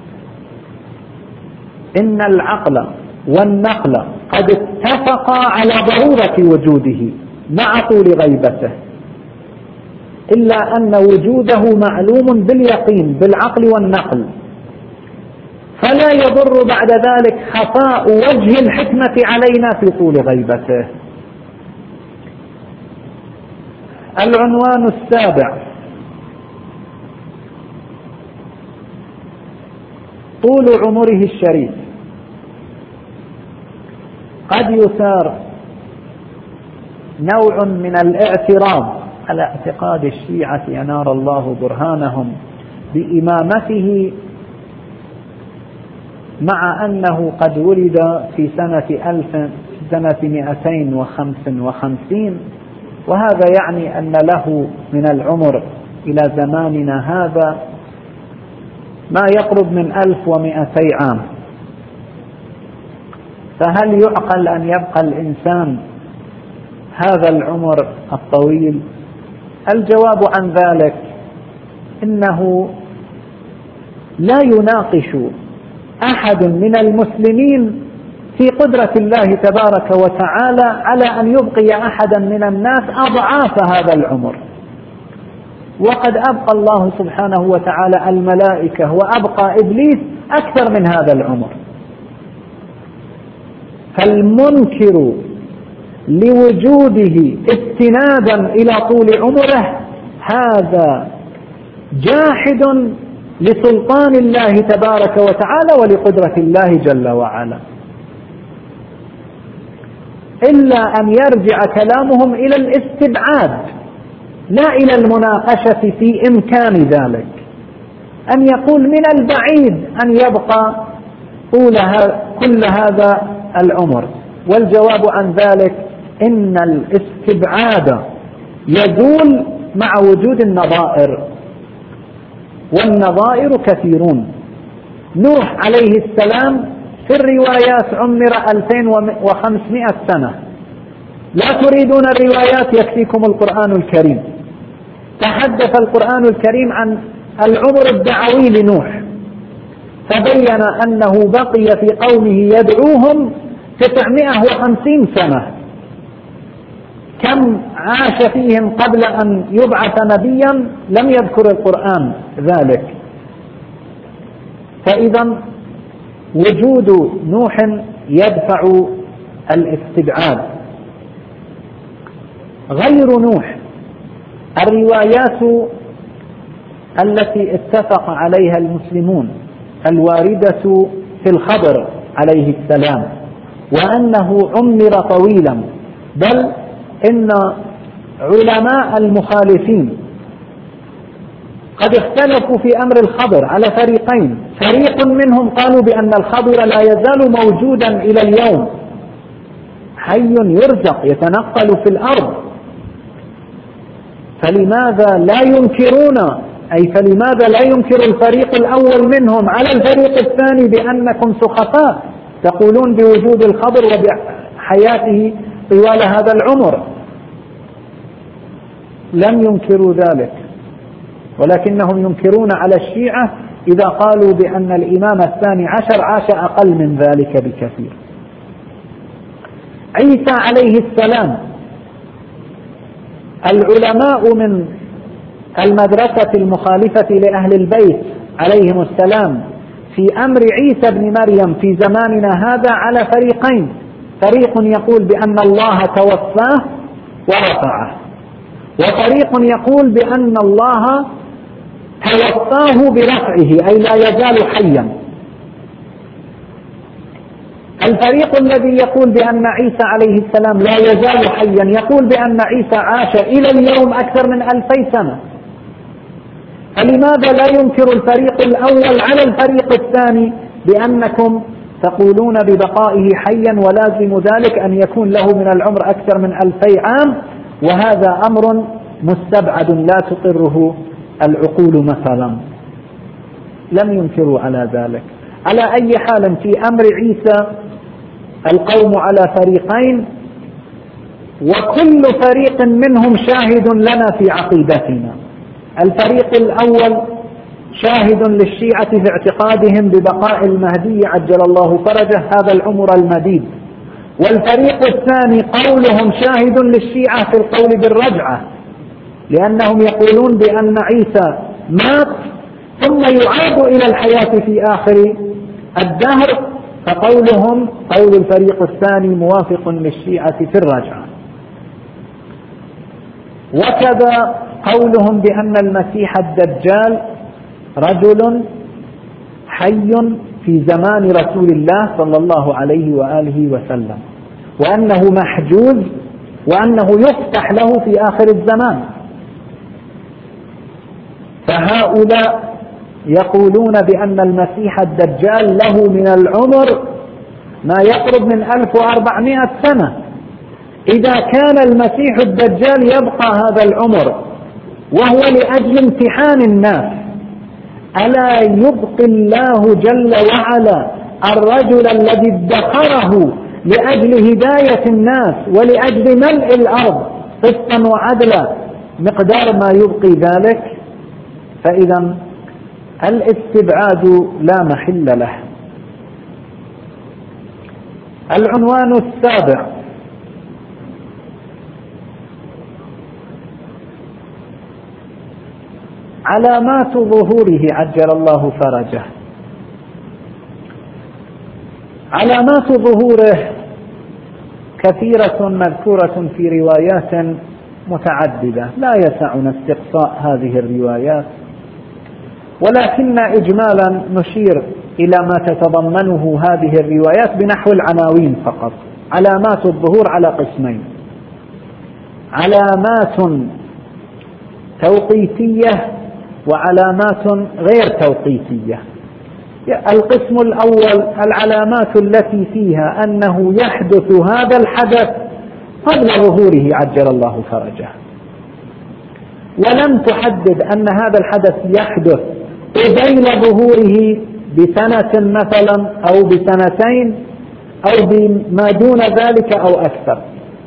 إن العقل والنقل قد اتفقا على ضرورة وجوده مع طول غيبته، إلا أن وجوده معلوم باليقين بالعقل والنقل، فلا يضر بعد ذلك خفاء وجه الحكمة علينا في طول غيبته. العنوان السابع: طول عمره الشريف. قد يثار نوع من الاعتراض على اعتقاد الشيعة أنار الله برهانهم بإمامته، مع أنه قد ولد في سنة 1255، وهذا يعني أن له من العمر إلى زماننا هذا ما يقرب من 1200 عام، فهل يعقل أن يبقى الإنسان هذا العمر الطويل؟ الجواب عن ذلك إنه لا يناقش أحد من المسلمين في قدرة الله تبارك وتعالى على أن يبقي أحدا من الناس أضعاف هذا العمر، وقد أبقى الله سبحانه وتعالى الملائكة وأبقى إبليس أكثر من هذا العمر. فالمنكر لوجوده استنادا إلى طول عمره هذا جاحد لسلطان الله تبارك وتعالى ولقدرة الله جل وعلا، إلا أن يرجع كلامهم إلى الاستبعاد لا إلى المناقشة في إمكان ذلك، أن يقول من البعيد أن يبقى كل هذا العمر. والجواب عن ذلك إن الاستبعاد يزول مع وجود النظائر، والنظائر كثيرون. نوح عليه السلام في الروايات عمر 2500 سنة، لا تريدون الروايات يكفيكم القرآن الكريم. تحدث القرآن الكريم عن العمر الدعوي لنوح، فبين أنه بقي في قومه يدعوهم 950 سنة، كم عاش فيهم قبل أن يبعث نبيا لم يذكر القرآن ذلك. فإذا وجود نوح يدفع الاستبعاد. غير نوح الروايات التي اتفق عليها المسلمون الواردة في الخضر عليه السلام وأنه عمر طويلا، بل إن علماء المخالفين قد اختلفوا في أمر الخضر على فريقين. فريق منهم قالوا بأن الخضر لا يزال موجودا إلى اليوم، حي يرزق يتنقل في الأرض، فلماذا لا ينكرون، فلماذا لا ينكر الفريق الأول منهم على الفريق الثاني بأنكم سخطاء تقولون بوجود الخضر وبحياته طوال هذا العمر؟ لم ينكروا ذلك، ولكنهم ينكرون على الشيعة إذا قالوا بأن الإمام الثاني عشر عاش أقل من ذلك بكثير. عيسى عليه السلام، العلماء من المدرسة المخالفة لأهل البيت عليهم السلام في أمر عيسى بن مريم في زماننا هذا على فريقين. فريق يقول بأن الله توفاه ورفعه، وفريق يقول بأن الله توفاه برفعه، أي لا يزال حيا. الفريق الذي يقول بأن عيسى عليه السلام لا يزال حيا يقول بأن عيسى عاش إلى اليوم أكثر من 2000 سنة. فلماذا لا ينكر الفريق الأول على الفريق الثاني بأنكم تقولون ببقائه حيا ولازم ذلك أن يكون له من العمر أكثر من 2000 عام، وهذا أمر مستبعد لا تقره العقول مثلا. لم ينكروا على ذلك. على أي حال في أمر عيسى القوم على فريقين، وكل فريق منهم شاهد لنا في عقيدتنا. الفريق الأول شاهد للشيعة في اعتقادهم ببقاء المهدي عجل الله فرجه هذا العمر المديد، والفريق الثاني قولهم شاهد للشيعة في القول بالرجعة، لأنهم يقولون بأن عيسى مات ثم يعاد إلى الحياة في آخر الدهر، فقولهم قول الفريق الثاني موافق للشيعة في الرجعة. وكذا قولهم بأن المسيح الدجال رجل حي في زمان رسول الله صلى الله عليه وآله وسلم، وأنه محجوز وأنه يفتح له في آخر الزمان. فهؤلاء يقولون بأن المسيح الدجال له من العمر ما يقرب من 1400 سنة. إذا كان المسيح الدجال يبقى هذا العمر وهو لأجل امتحان الناس، ألا يبقي الله جل وعلا الرجل الذي ادخره لأجل هداية الناس ولأجل ملء الأرض قسطا وعدلا مقدار ما يبقي ذلك؟ فإذا الاستبعاد لا محل له. العنوان السابع: علامات ظهوره عجل الله فرجه. علامات ظهوره كثيرة مذكورة في روايات متعددة، لا يسعنا استقصاء هذه الروايات، ولكن إجمالا نشير إلى ما تتضمنه هذه الروايات بنحو العناوين فقط. علامات الظهور على قسمين: علامات توقيتية وعلامات غير توقيتية. القسم الأول العلامات التي فيها أنه يحدث هذا الحدث قبل ظهوره عجل الله فرجه، ولم تحدد أن هذا الحدث يحدث قبيل ظهوره بسنة مثلا أو بسنتين أو بما دون ذلك أو أكثر.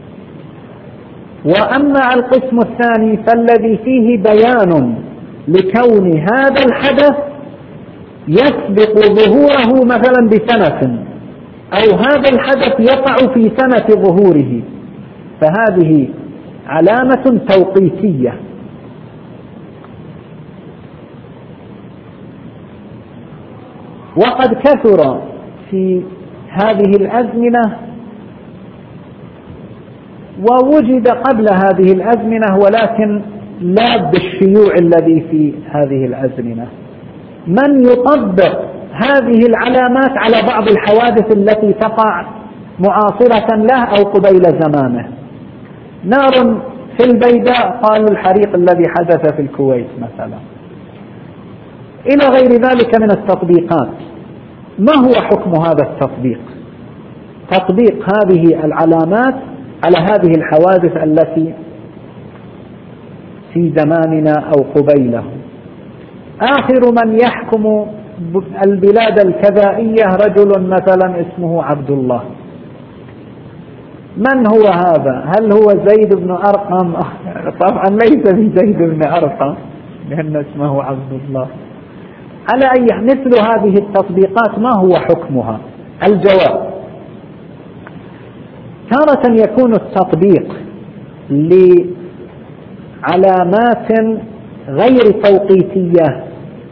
وأما القسم الثاني فالذي فيه بيان لكون هذا الحدث يسبق ظهوره مثلا بسنة، أو هذا الحدث يقع في سنة ظهوره، فهذه علامة توقيتية. وقد كثر في هذه الأزمنة ووجد قبل هذه الأزمنة، ولكن لا بالشيوع الذي في هذه الأزمنة، من يطبق هذه العلامات على بعض الحوادث التي تقع معاصرة له أو قبيل زمانه. نار في البيداء، قالوا الحريق الذي حدث في الكويت مثلا، إلى غير ذلك من التطبيقات. ما هو حكم هذا التطبيق؟ تطبيق هذه العلامات على هذه الحوادث التي في زماننا أو قبيله. آخر من يحكم البلاد الكذائية رجل مثلا اسمه عبد الله. من هو هذا؟ هل هو زيد بن أرقم؟ طبعا ليس بزيد بن أرقم، لأن اسمه عبد الله. على أي مثل هذه التطبيقات ما هو حكمها؟ الجواب: تارة يكون التطبيق لعلامات غير توقيتية،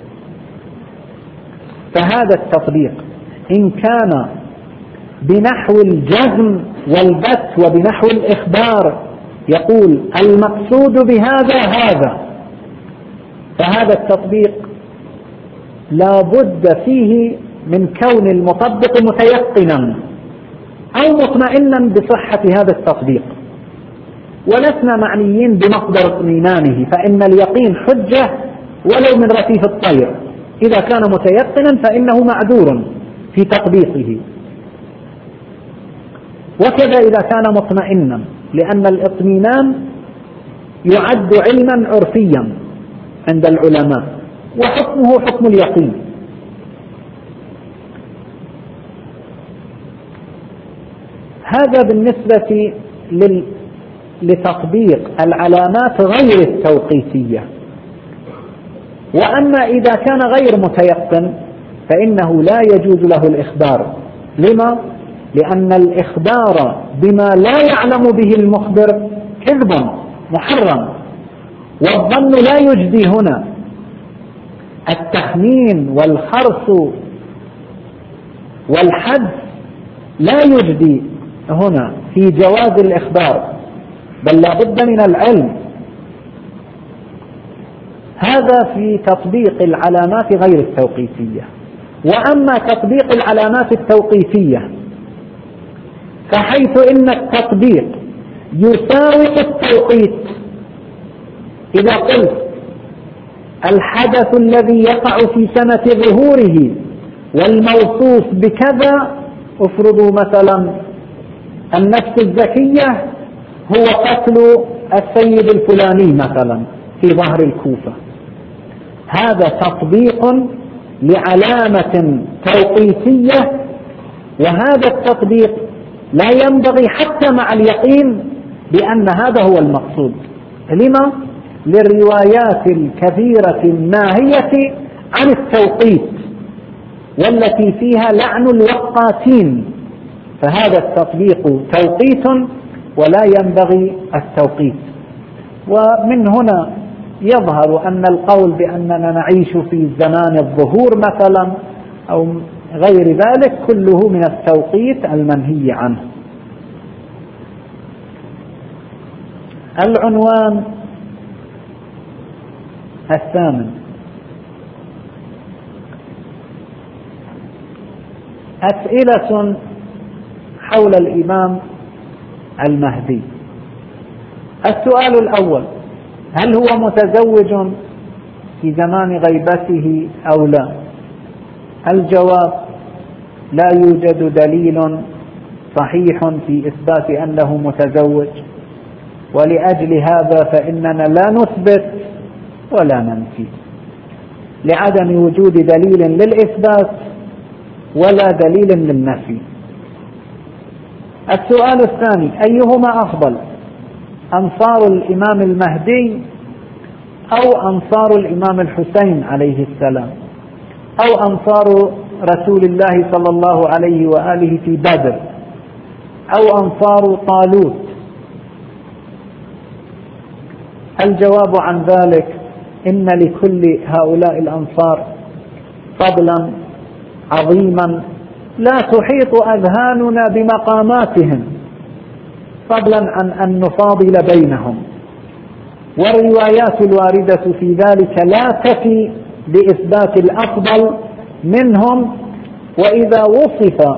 فهذا التطبيق إن كان بنحو الجزم والبت وبنحو الإخبار، يقول المقصود بهذا هذا، فهذا التطبيق لا بد فيه من كون المطبق متيقنا أو مطمئنا بصحة هذا التطبيق، ولسنا معنيين بمصدر اطمئنانه، فإن اليقين حجة ولو من رفيف الطير، إذا كان متيقنا فإنه معذور في تطبيقه، وكذا إذا كان مطمئنا، لأن الاطمئنان يعد علما عرفيا عند العلماء وحكمه حكم اليقين. هذا بالنسبة لتطبيق العلامات غير التوقيتية. وأما إذا كان غير متيقن فإنه لا يجوز له الإخبار. لما؟ لأن الإخبار بما لا يعلم به المخبر كذب محرم، والظن لا يجدي هنا. التخمين والخرص والحدس لا يجدي هنا في جواز الإخبار، بل لا بد من العلم. هذا في تطبيق العلامات غير التوقيتية. وأما تطبيق العلامات التوقيتية فحيث إن التطبيق يساوق التوقيت، إذا قلت الحدث الذي يقع في سنة ظهوره والموصوف بكذا، افرضوا مثلا النفس الزكية هو قتل السيد الفلاني مثلا في ظهر الكوفة، هذا تطبيق لعلامة توقيتية، وهذا التطبيق لا ينبغي حتى مع اليقين بأن هذا هو المقصود. لما؟ للروايات الكثيرة الناهية عن التوقيت والتي فيها لعن الوقاتين، فهذا التطبيق توقيت ولا ينبغي التوقيت. ومن هنا يظهر أن القول بأننا نعيش في زمان الظهور مثلا أو غير ذلك كله من التوقيت المنهي عنه. العنوان الثامن: أسئلة حول الإمام المهدي. السؤال الأول: هل هو متزوج في زمان غيبته أو لا؟ الجواب: لا يوجد دليل صحيح في إثبات أنه متزوج، ولأجل هذا فإننا لا نثبت ولا ننفي، لعدم وجود دليل للإثبات ولا دليل للنفي. السؤال الثاني: أيهما أفضل، أنصار الإمام المهدي أو أنصار الإمام الحسين عليه السلام، أو أنصار رسول الله صلى الله عليه وآله في بدر، أو أنصار طالوت؟ الجواب عن ذلك إن لكل هؤلاء الأنصار فضلا عظيما لا تحيط أذهاننا بمقاماتهم، فضلا عن أن نفاضل بينهم، والروايات الواردة في ذلك لا تفي بإثبات الأفضل منهم. وإذا وصف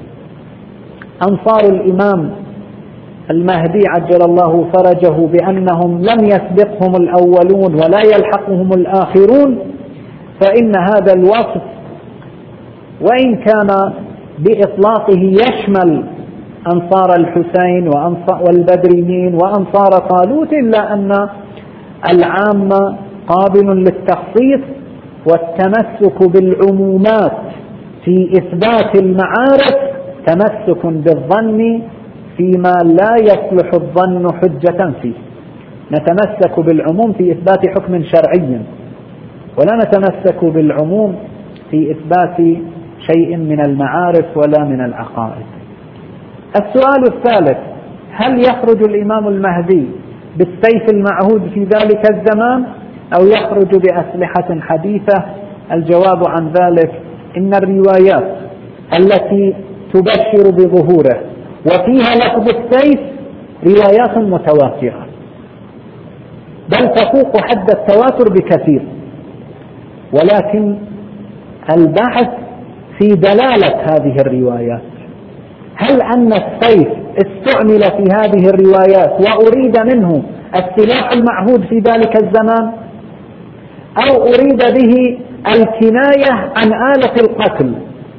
أنصار الإمام المهدي عجل الله فرجه بأنهم لم يسبقهم الأولون ولا يلحقهم الآخرون، فإن هذا الوصف وإن كان بإطلاقه يشمل أنصار الحسين والبدريين وأنصار طالوت، إلا أن العام قابل للتخصيص، والتمسك بالعمومات في إثبات المعارف تمسك بالظن فيما لا يصلح الظن حجة فيه. نتمسك بالعموم في إثبات حكم شرعي، ولا نتمسك بالعموم في إثبات شيء من المعارف ولا من العقائد. السؤال الثالث: هل يخرج الإمام المهدي بالسيف المعهود في ذلك الزمان أو يخرج بأسلحة حديثة؟ الجواب عن ذلك إن الروايات التي تبشر بظهوره وفيها لفظ السيف روايات متواترة، بل تفوق حد التواتر بكثير، ولكن البحث في دلالة هذه الروايات. هل أن السيف استعمل في هذه الروايات وأريد منه السلاح المعهود في ذلك الزمان، أو أريد به الكناية عن آلة القتل،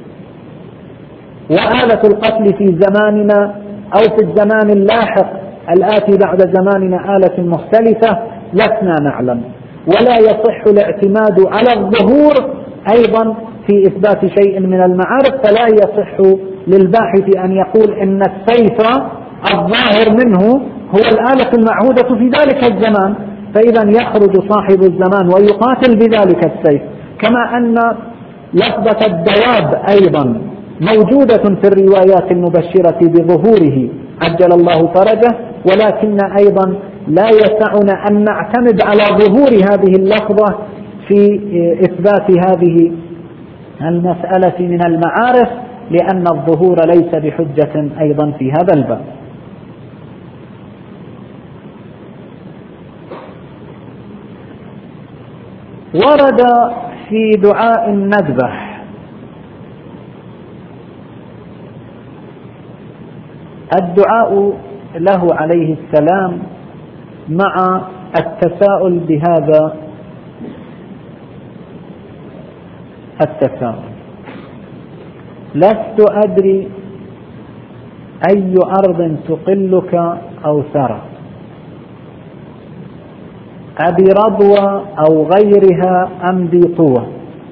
وآلة القتل في زماننا أو في الزمان اللاحق الآتي بعد زماننا آلة مختلفة لسنا نعلم، ولا يصح الاعتماد على الظهور أيضا في إثبات شيء من المعارف، فلا يصح للباحث أن يقول إن السيف الظاهر منه هو الآلة المعهودة في ذلك الزمان، فإذا يخرج صاحب الزمان ويقاتل بذلك السيف. كما أن لفظة الدواب أيضا موجودة في الروايات المبشرة بظهوره عجل الله فرجه، ولكن أيضا لا يسعنا أن نعتمد على ظهور هذه اللفظة في إثبات هذه المسألة من المعارف، لأن الظهور ليس بحجة أيضا في هذا الباب. ورد في دعاء الندبح الدعاء له عليه السلام مع التساؤل بهذا التساؤل: لست أدري أي أرض تقلك أو ثرى، أبي رضوى أو غيرها أم ذي طوى.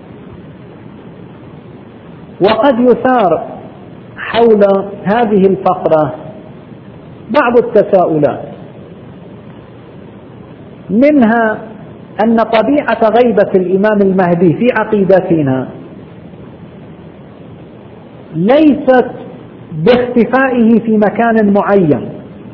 وقد يثار حول هذه الفقرة بعض التساؤلات، منها أن طبيعة غيبة الإمام المهدي في عقيدتنا ليست باختفائه في مكان معين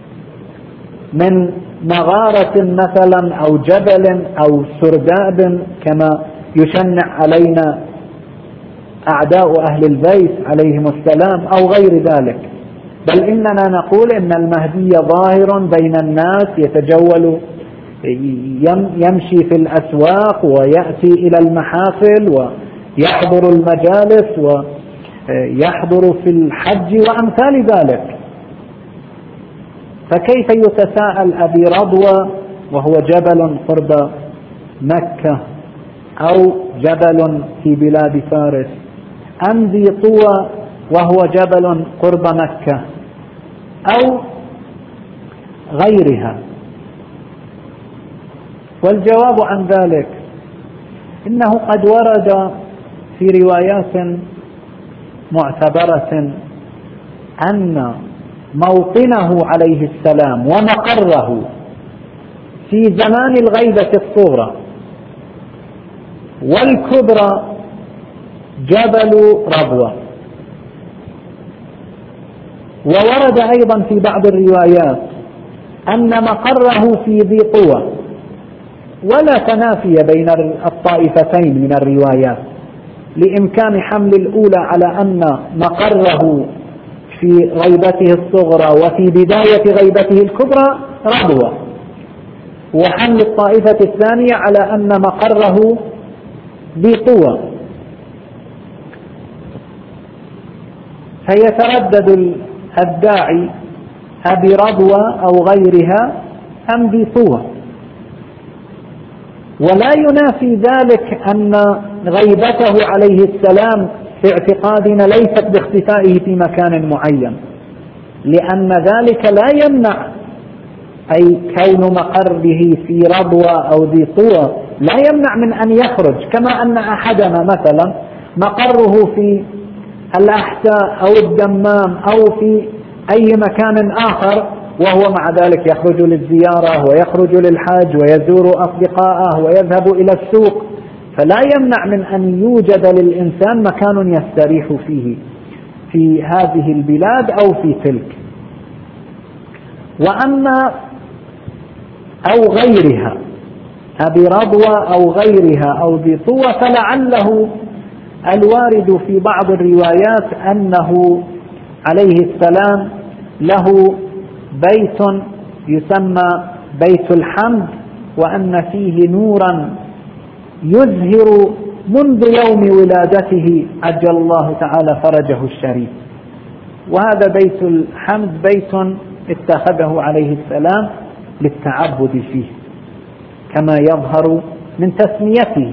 من مغارة مثلا أو جبل أو سرداب كما يشنع علينا أعداء أهل البيت عليهم السلام أو غير ذلك، بل إننا نقول إن المهدي ظاهر بين الناس، يتجول يمشي في الأسواق ويأتي إلى المحافل ويحضر المجالس ويحضر في الحج وأمثال ذلك. فكيف يتساءل أبي رضوى وهو جبل قرب مكة أو جبل في بلاد فارس، أم ذي طوى وهو جبل قرب مكة أو غيرها؟ والجواب عن ذلك إنه قد ورد في روايات معتبرة أن موطنه عليه السلام ومقره في زمان الغيبة الصغرى والكبرى جبل ربوة. وورد أيضا في بعض الروايات أن مقره في ذي طوى ولا تنافي بين الطائفتين من الروايات، لإمكان حمل الأولى على أن مقره في غيبته الصغرى وفي بداية غيبته الكبرى ربوة، وحمل الطائفة الثانية على أن مقره بطوى. فيتردد الداعي أبربوة أو غيرها أم بطوى، ولا ينافي ذلك أن غيبته عليه السلام في اعتقادنا ليست باختفائه في مكان معين، لأن ذلك لا يمنع، أي كون مقره في ربوة أو ذي طوى لا يمنع من أن يخرج، كما أن أحدنا مثلا مقره في الأحساء أو الدمام أو في أي مكان آخر، وهو مع ذلك يخرج للزيارة ويخرج للحج ويزور أصدقائه ويذهب إلى السوق، فلا يمنع من أن يوجد للإنسان مكان يستريح فيه في هذه البلاد أو في تلك. وأما أو غيرها أبي ربوة أو غيرها أو ذي طوى، فلعله الوارد في بعض الروايات أنه عليه السلام له بيت يسمى بيت الحمد، وأن فيه نورا يزهر منذ يوم ولادته عجل الله تعالى فرجه الشريف. وهذا بيت الحمد بيت اتخذه عليه السلام للتعبد فيه كما يظهر من تسميته.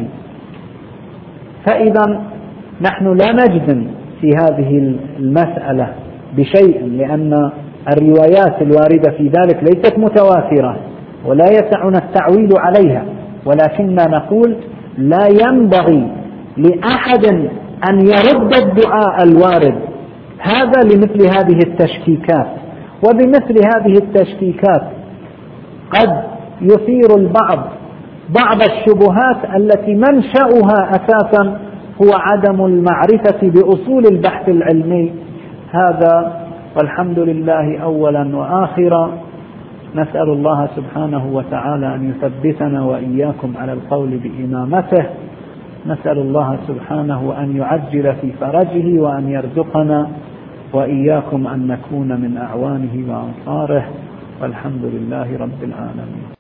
فإذا نحن لا نجزم في هذه المسألة بشيء، لأن الروايات الواردة في ذلك ليست متواترة ولا يسعنا التعويل عليها، ولكننا نقول لا ينبغي لأحد أن يرد الدعاء الوارد هذا لمثل هذه التشكيكات. وبمثل هذه التشكيكات قد يثير البعض بعض الشبهات التي منشأها أساسا هو عدم المعرفة بأصول البحث العلمي. هذا والحمد لله أولا وآخرا. نسأل الله سبحانه وتعالى أن يثبتنا وإياكم على القول بإمامته. نسأل الله سبحانه أن يعجل في فرجه وأن يرزقنا وإياكم أن نكون من أعوانه وأنصاره، والحمد لله رب العالمين.